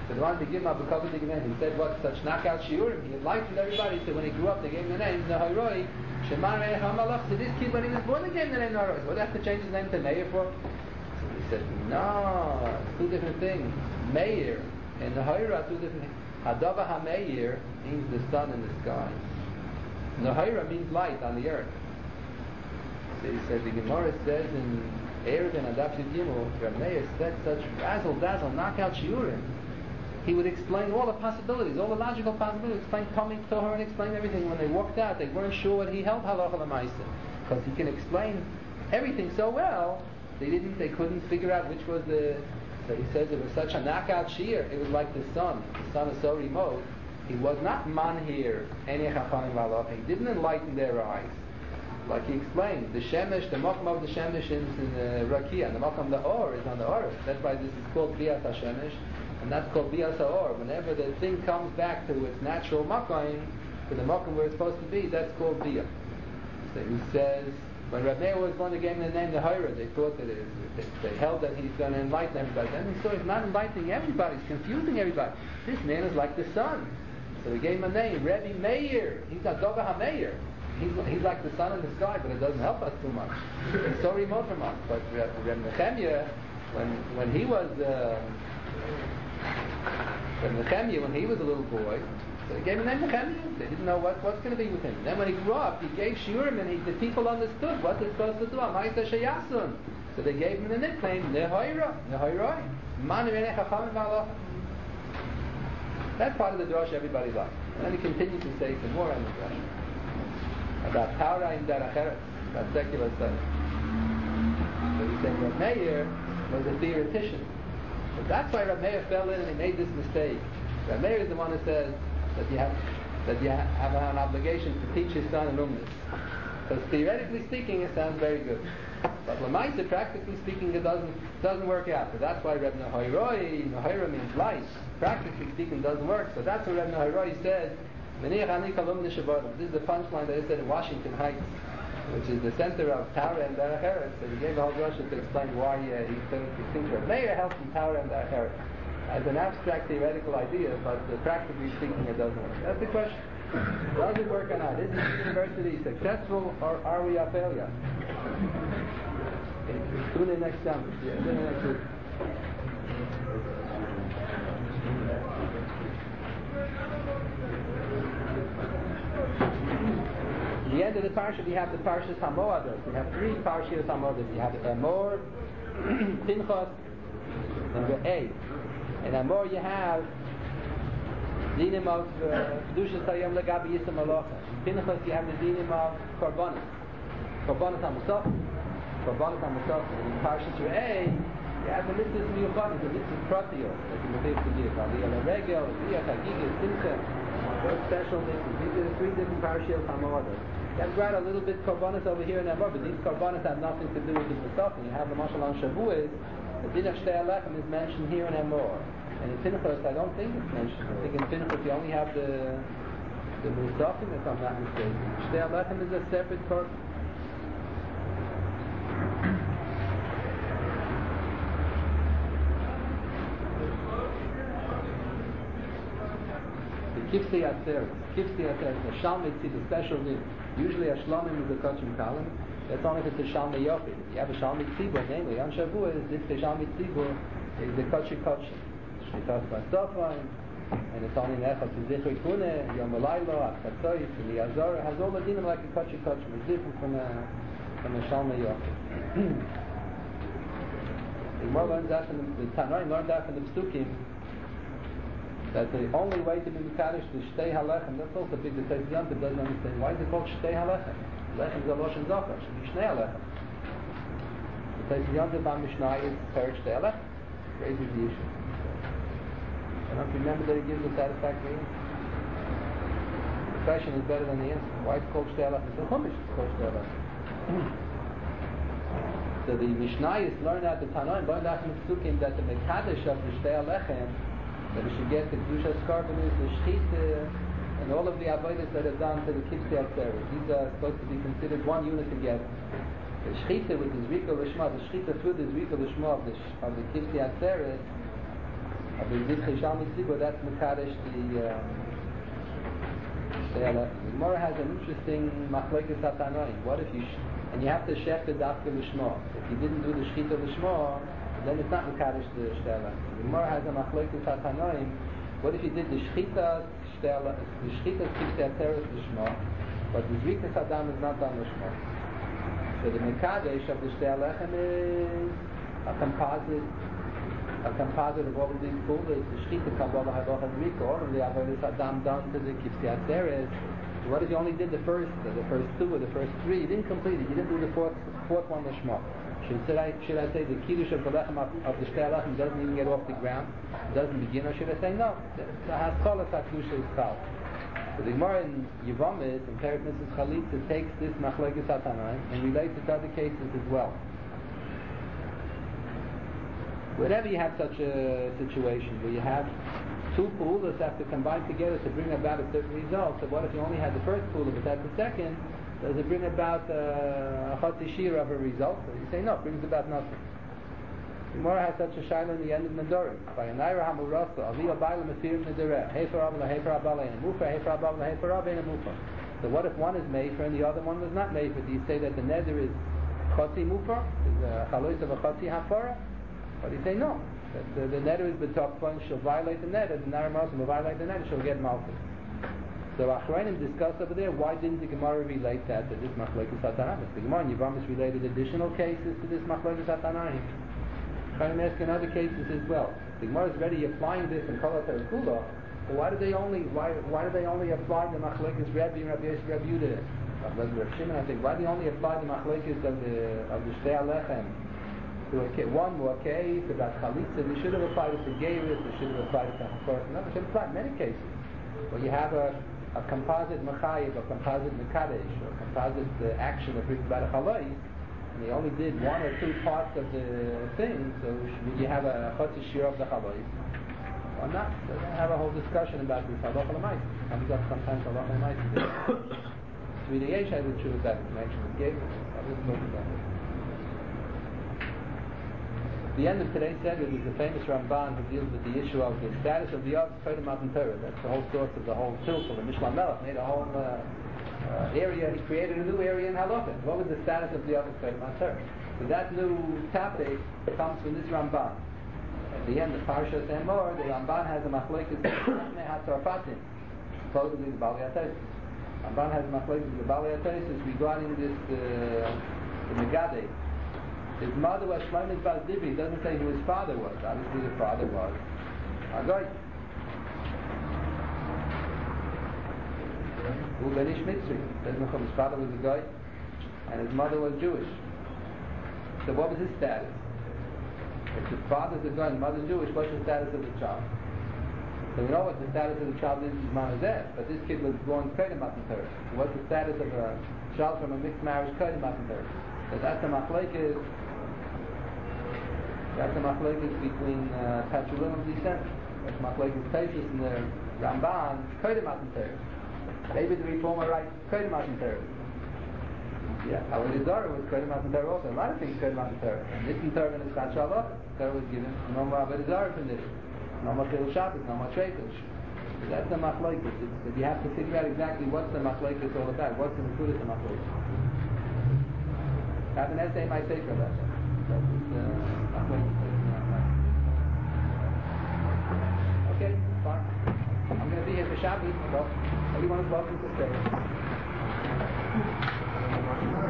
So they wanted to give him a B'kavod name. He said, what, such knockout shiurim? He enlightened everybody, so when he grew up, they gave him the name Nehoiroi, Shemar Meir HaMalach. So this kid, when he was born, they gave him the name Nehoiroi. So what do they have to change his name to Meir for? So he said, no, it's two different things. Meir and Nehoirah are two different things. Hadava HaMeir means the sun in the sky. Nehoirah means light on the earth. So he said, the Gemara says in Eruvin and Daf Yud Gimel, Reb Meir said such razzle-dazzle, knockout shiurim. He would explain all the possibilities, all the logical possibilities, explain Tommy Tohar and explain everything. When they walked out, they weren't sure what he held halacha l'maaseh, because he can explain everything so well. They couldn't figure out which was the. So he says it was such a knockout shiur. It was like the sun. The sun is so remote. He was not manhir any chachamim halacha. He didn't enlighten their eyes. Like he explained, the shemesh, the makom of the shemesh is in the rakia, and the makom of the or is on the or. That's why this is called bias hashemesh, and that's called bias haor. Whenever the thing comes back to its natural makom, to the makom where it's supposed to be, that's called bia. So he says, when Reb Meir was one that gave him the name the Nehoirah, they thought that they held that he's going to enlighten everybody. Then he saw he's not enlightening everybody, he's confusing everybody. This man is like the sun. So he gave him a name, Rebbe Meir. He's a Dova HaMeir. He's like the sun in the sky, but it doesn't help us too much. It's so remote from us. But Reb Nehemiah, when he was when he was a little boy, so he gave him the name Nehemiah. They didn't know what's going to be with him. Then when he grew up, he gave shiurim, and the people understood what they're supposed to do. Amaisa Sheyasun. So they gave him the nickname Nehoirah, Nehoiroi. Manu Enei Chachamim Halacha. That's part of the drush everybody likes. And then he continues to say some more on the drush about Taura in Derech Eretz, about secular studies. So he said Reb Meir was a theoretician. So that's why Reb Meir fell in and he made this mistake. Reb Meir is the one who says that you have an obligation to teach his son in Umnis. Because theoretically speaking, it sounds very good. But L'maaseh, practically speaking, it doesn't work out. So that's why Reb Nehoirah means light. Practically speaking, doesn't work. So that's what Reb Nehoirah says. This is the punchline that he said in Washington Heights, which is the center of Torah and Derech Eretz. So he gave the whole drasha to explain why he thinks Reb Meir helps in Torah and Derech Eretz as an abstract theoretical idea, but practically speaking, it doesn't work. That's the question. Does it work or not? Is the university successful, or are we a failure? Tune in next time. Tune in next week. At the end of the parsha, we have the parshas Hamoados. We have three parshas Hamoados. You have Emor, Pinchas, and Re'eh. In Emor, you have dinim of Kedushas Hayom Legabi Yisam Malacha. In Pinchas, you have the dinim of Korbanos. Korbanos HaMusaf. Korbanos HaMusaf. In parshas Re'eh, you have the mitzvahs Miyuchadim, the mitzvahs Pratiyot, that you may to give. Aliyah L'Regel, Aliyah Chagigah, Simcha. Those special mitzvahs. These are the three different parshas Hamoados. You have got a little bit korbanos over here in Emor, but these korbanos have nothing to do with the Pesachim. You have the Mashal on Shavuos. The din of Shtei Alechem is mentioned here in Emor, and in Pinchas I don't think it's mentioned. I think in Pinchas you only have the Pesachim, if I'm not mistaken. Shtei Alechem is a separate korban. Kifsei Atzeret, the Shalmei Tzibur, the special din. Usually a Shlomim is a Kachim Kalim. That's only if it's a Shalmei Yochid. If you have a Shalmei Tzibur, namely on Shavuos, this the Shalmei Tzibur is the Kachim Kachim. Shlichas Basofim, and it's only Nechas to Zichrei Kuneh, Yom Elaylo, Atzatzoy, Eliyazar. It has all the dinim like a Kachim Kachim. It's different from a Shalmei Yochid. The Gemara learns that from the Tanoim learned that from the Psukim. That the only way to be Mekadosh is Shtei Halechem. That's also big. The Teis Yontif doesn't understand. Why is it called Shtei Halechem? Lechem is a Loshen Zochar. It should be Shnei Halechem. The Teis Yontif on Mishnah is Perek Shtei Halechem. Raises the issue. I don't remember that he gives a satisfactory answer. The question is better than the answer. Why is it called Shtei Halechem? It's a Chumash. It's called Shtei Halechem. So the Mishnah is learned out the Tanoim, learned out from the Psukim that the Mekadosh of the Shtei Halechem, that we should get the Kedushas Korbanos, the Shechita, and all of the avodas that are done to the Kifsei Atzeret. These are supposed to be considered one unit together. The Shechita with the Zrika Lishma, the Shechita through the Zrika Lishma of the Kifsei Atzeret That's Mekadesh the Shtei. The Gemara has an interesting machlekes hatanoim. What if you and you have to shech the dafka l'shmo? If you didn't do the shchita l'shmo, then it's not Mekadesh the Shtei. The Gemara has a machlekes hatanoim. What if you did the shchita Shtei, the shchita kivtei teres l'shmo, but the zrikas adam is not done l'shmo? So the Mekadesh of the Shtei Lechem is a composite of all of these pools, the shchita, kabbalah, halacha, zrika, all of the avodas adam done to the kivtei teres. So what if you only did the first two or the first three? You didn't complete it. You didn't do the fourth one l'shmo. Should I say the kiddush of the lechem of the Shtei Lechem doesn't even get off the ground? It doesn't begin, or should I say no? The haskalas hakdusha is kal. So the Gemara in Yevamot in Perek Mrs. Chalitza takes this machlekes hatanoim and relates it to other cases as well. Whenever you have such a situation where you have two pools have to combine together to bring about a certain result, so what if you only had the first pool but that's the second? Does it bring about a chatzi shir of a result? So you say no, it brings about nothing. The Gemara has such a shaila in the end of Nedarim. By a naira hamurasa, aviyah ba'ila mesirim nedareh, hefer abba hefer abba le'en mufa, hefer abba hefer abba le'en mufa. So what if one is mefer and the other one was not mefer? Do you say that the neder is chatzi mufa, is a chalois of a chatzi hafara? But you say no. That the neder is betokfa and she'll violate the neder. The naira hamurasa will violate the neder, she'll get malchus. So Achronim discussed over there, why didn't the Gemara relate that to this machlekes hatanoim? The Gemara in Yevamot related additional cases to this machlekes hatanoim. I'm asking other cases as well. The Gemara is already applying this in Kol HaTerakula. So why do they only apply the machlekes Rabbi and Rabbi Yosef Rabbi Yehuda? Rabbi Shimon, I think. Why do they only apply the machlekes of the Shtei Lechem to one more case about chalitza? They should have applied it to Geiris. They should have applied it to Hakoros. No, they should have applied in many cases. Where you have a composite mechayiv, a composite mekadesh, or a composite action that brings about a chalais, and they only did one or two parts of the thing, so would you have a chatzi shir of the chalais or not? So they have a whole discussion about this halacha l'mais. It comes up sometimes halacha l'mais. Tzvi Yesh has a true with that connection with Gabriel. Others talk about it. The end of today's segment is the famous Ramban who deals with the issue of the status of the Yav's Kodim Matan Torah. That's the whole source of the whole tilpul. The Mishlam Melech made a whole area. He created a new area in Halacha. What was the status of the Yav's Kodim Matan Torah? So that new topic comes from this Ramban. At the end of Parshas Emor, the Ramban has a machlekes HaTzarfatim, supposedly the Balei HaTosis. Ramban has a machlekes the Balei HaTosis regarding this the Megadeh. His mother was Shlomis Bas Dibri. He doesn't say who his father was. Obviously the father was a goy. Hu ben Ish Mitzri. His father was a goy and his mother was Jewish. So what was his status? If his father's a goy and the mother's Jewish, what's the status of the child? So we know what the status of the child is Manazeh, but this kid was born Kodim Matan Torah. What's the status of a child from a mixed marriage Kodim Matan Torah? So that's the machlekes. That's the machlekes between patrilineal descent. That's machlekes Taisus and the Ramban, Kodim Matan Torah. Maybe the Reformer writes Kodim Matan Torah. Yeah, Avodah Zarah was Kodim Matan Torah also. A lot of things Kodim Matan Torah. And this in Torah is Chat Shalach. Torah was given no more Avodah Zarah condition, no more Chil Shabbos, no more Treitos. So that's the machlekes. You have to figure out exactly what's the machlekes all about. What's the Mekudas of machlekes? I have an essay in my paper about that. Okay, fine. I'm going to be here for Shabbos. Everyone is welcome to stay.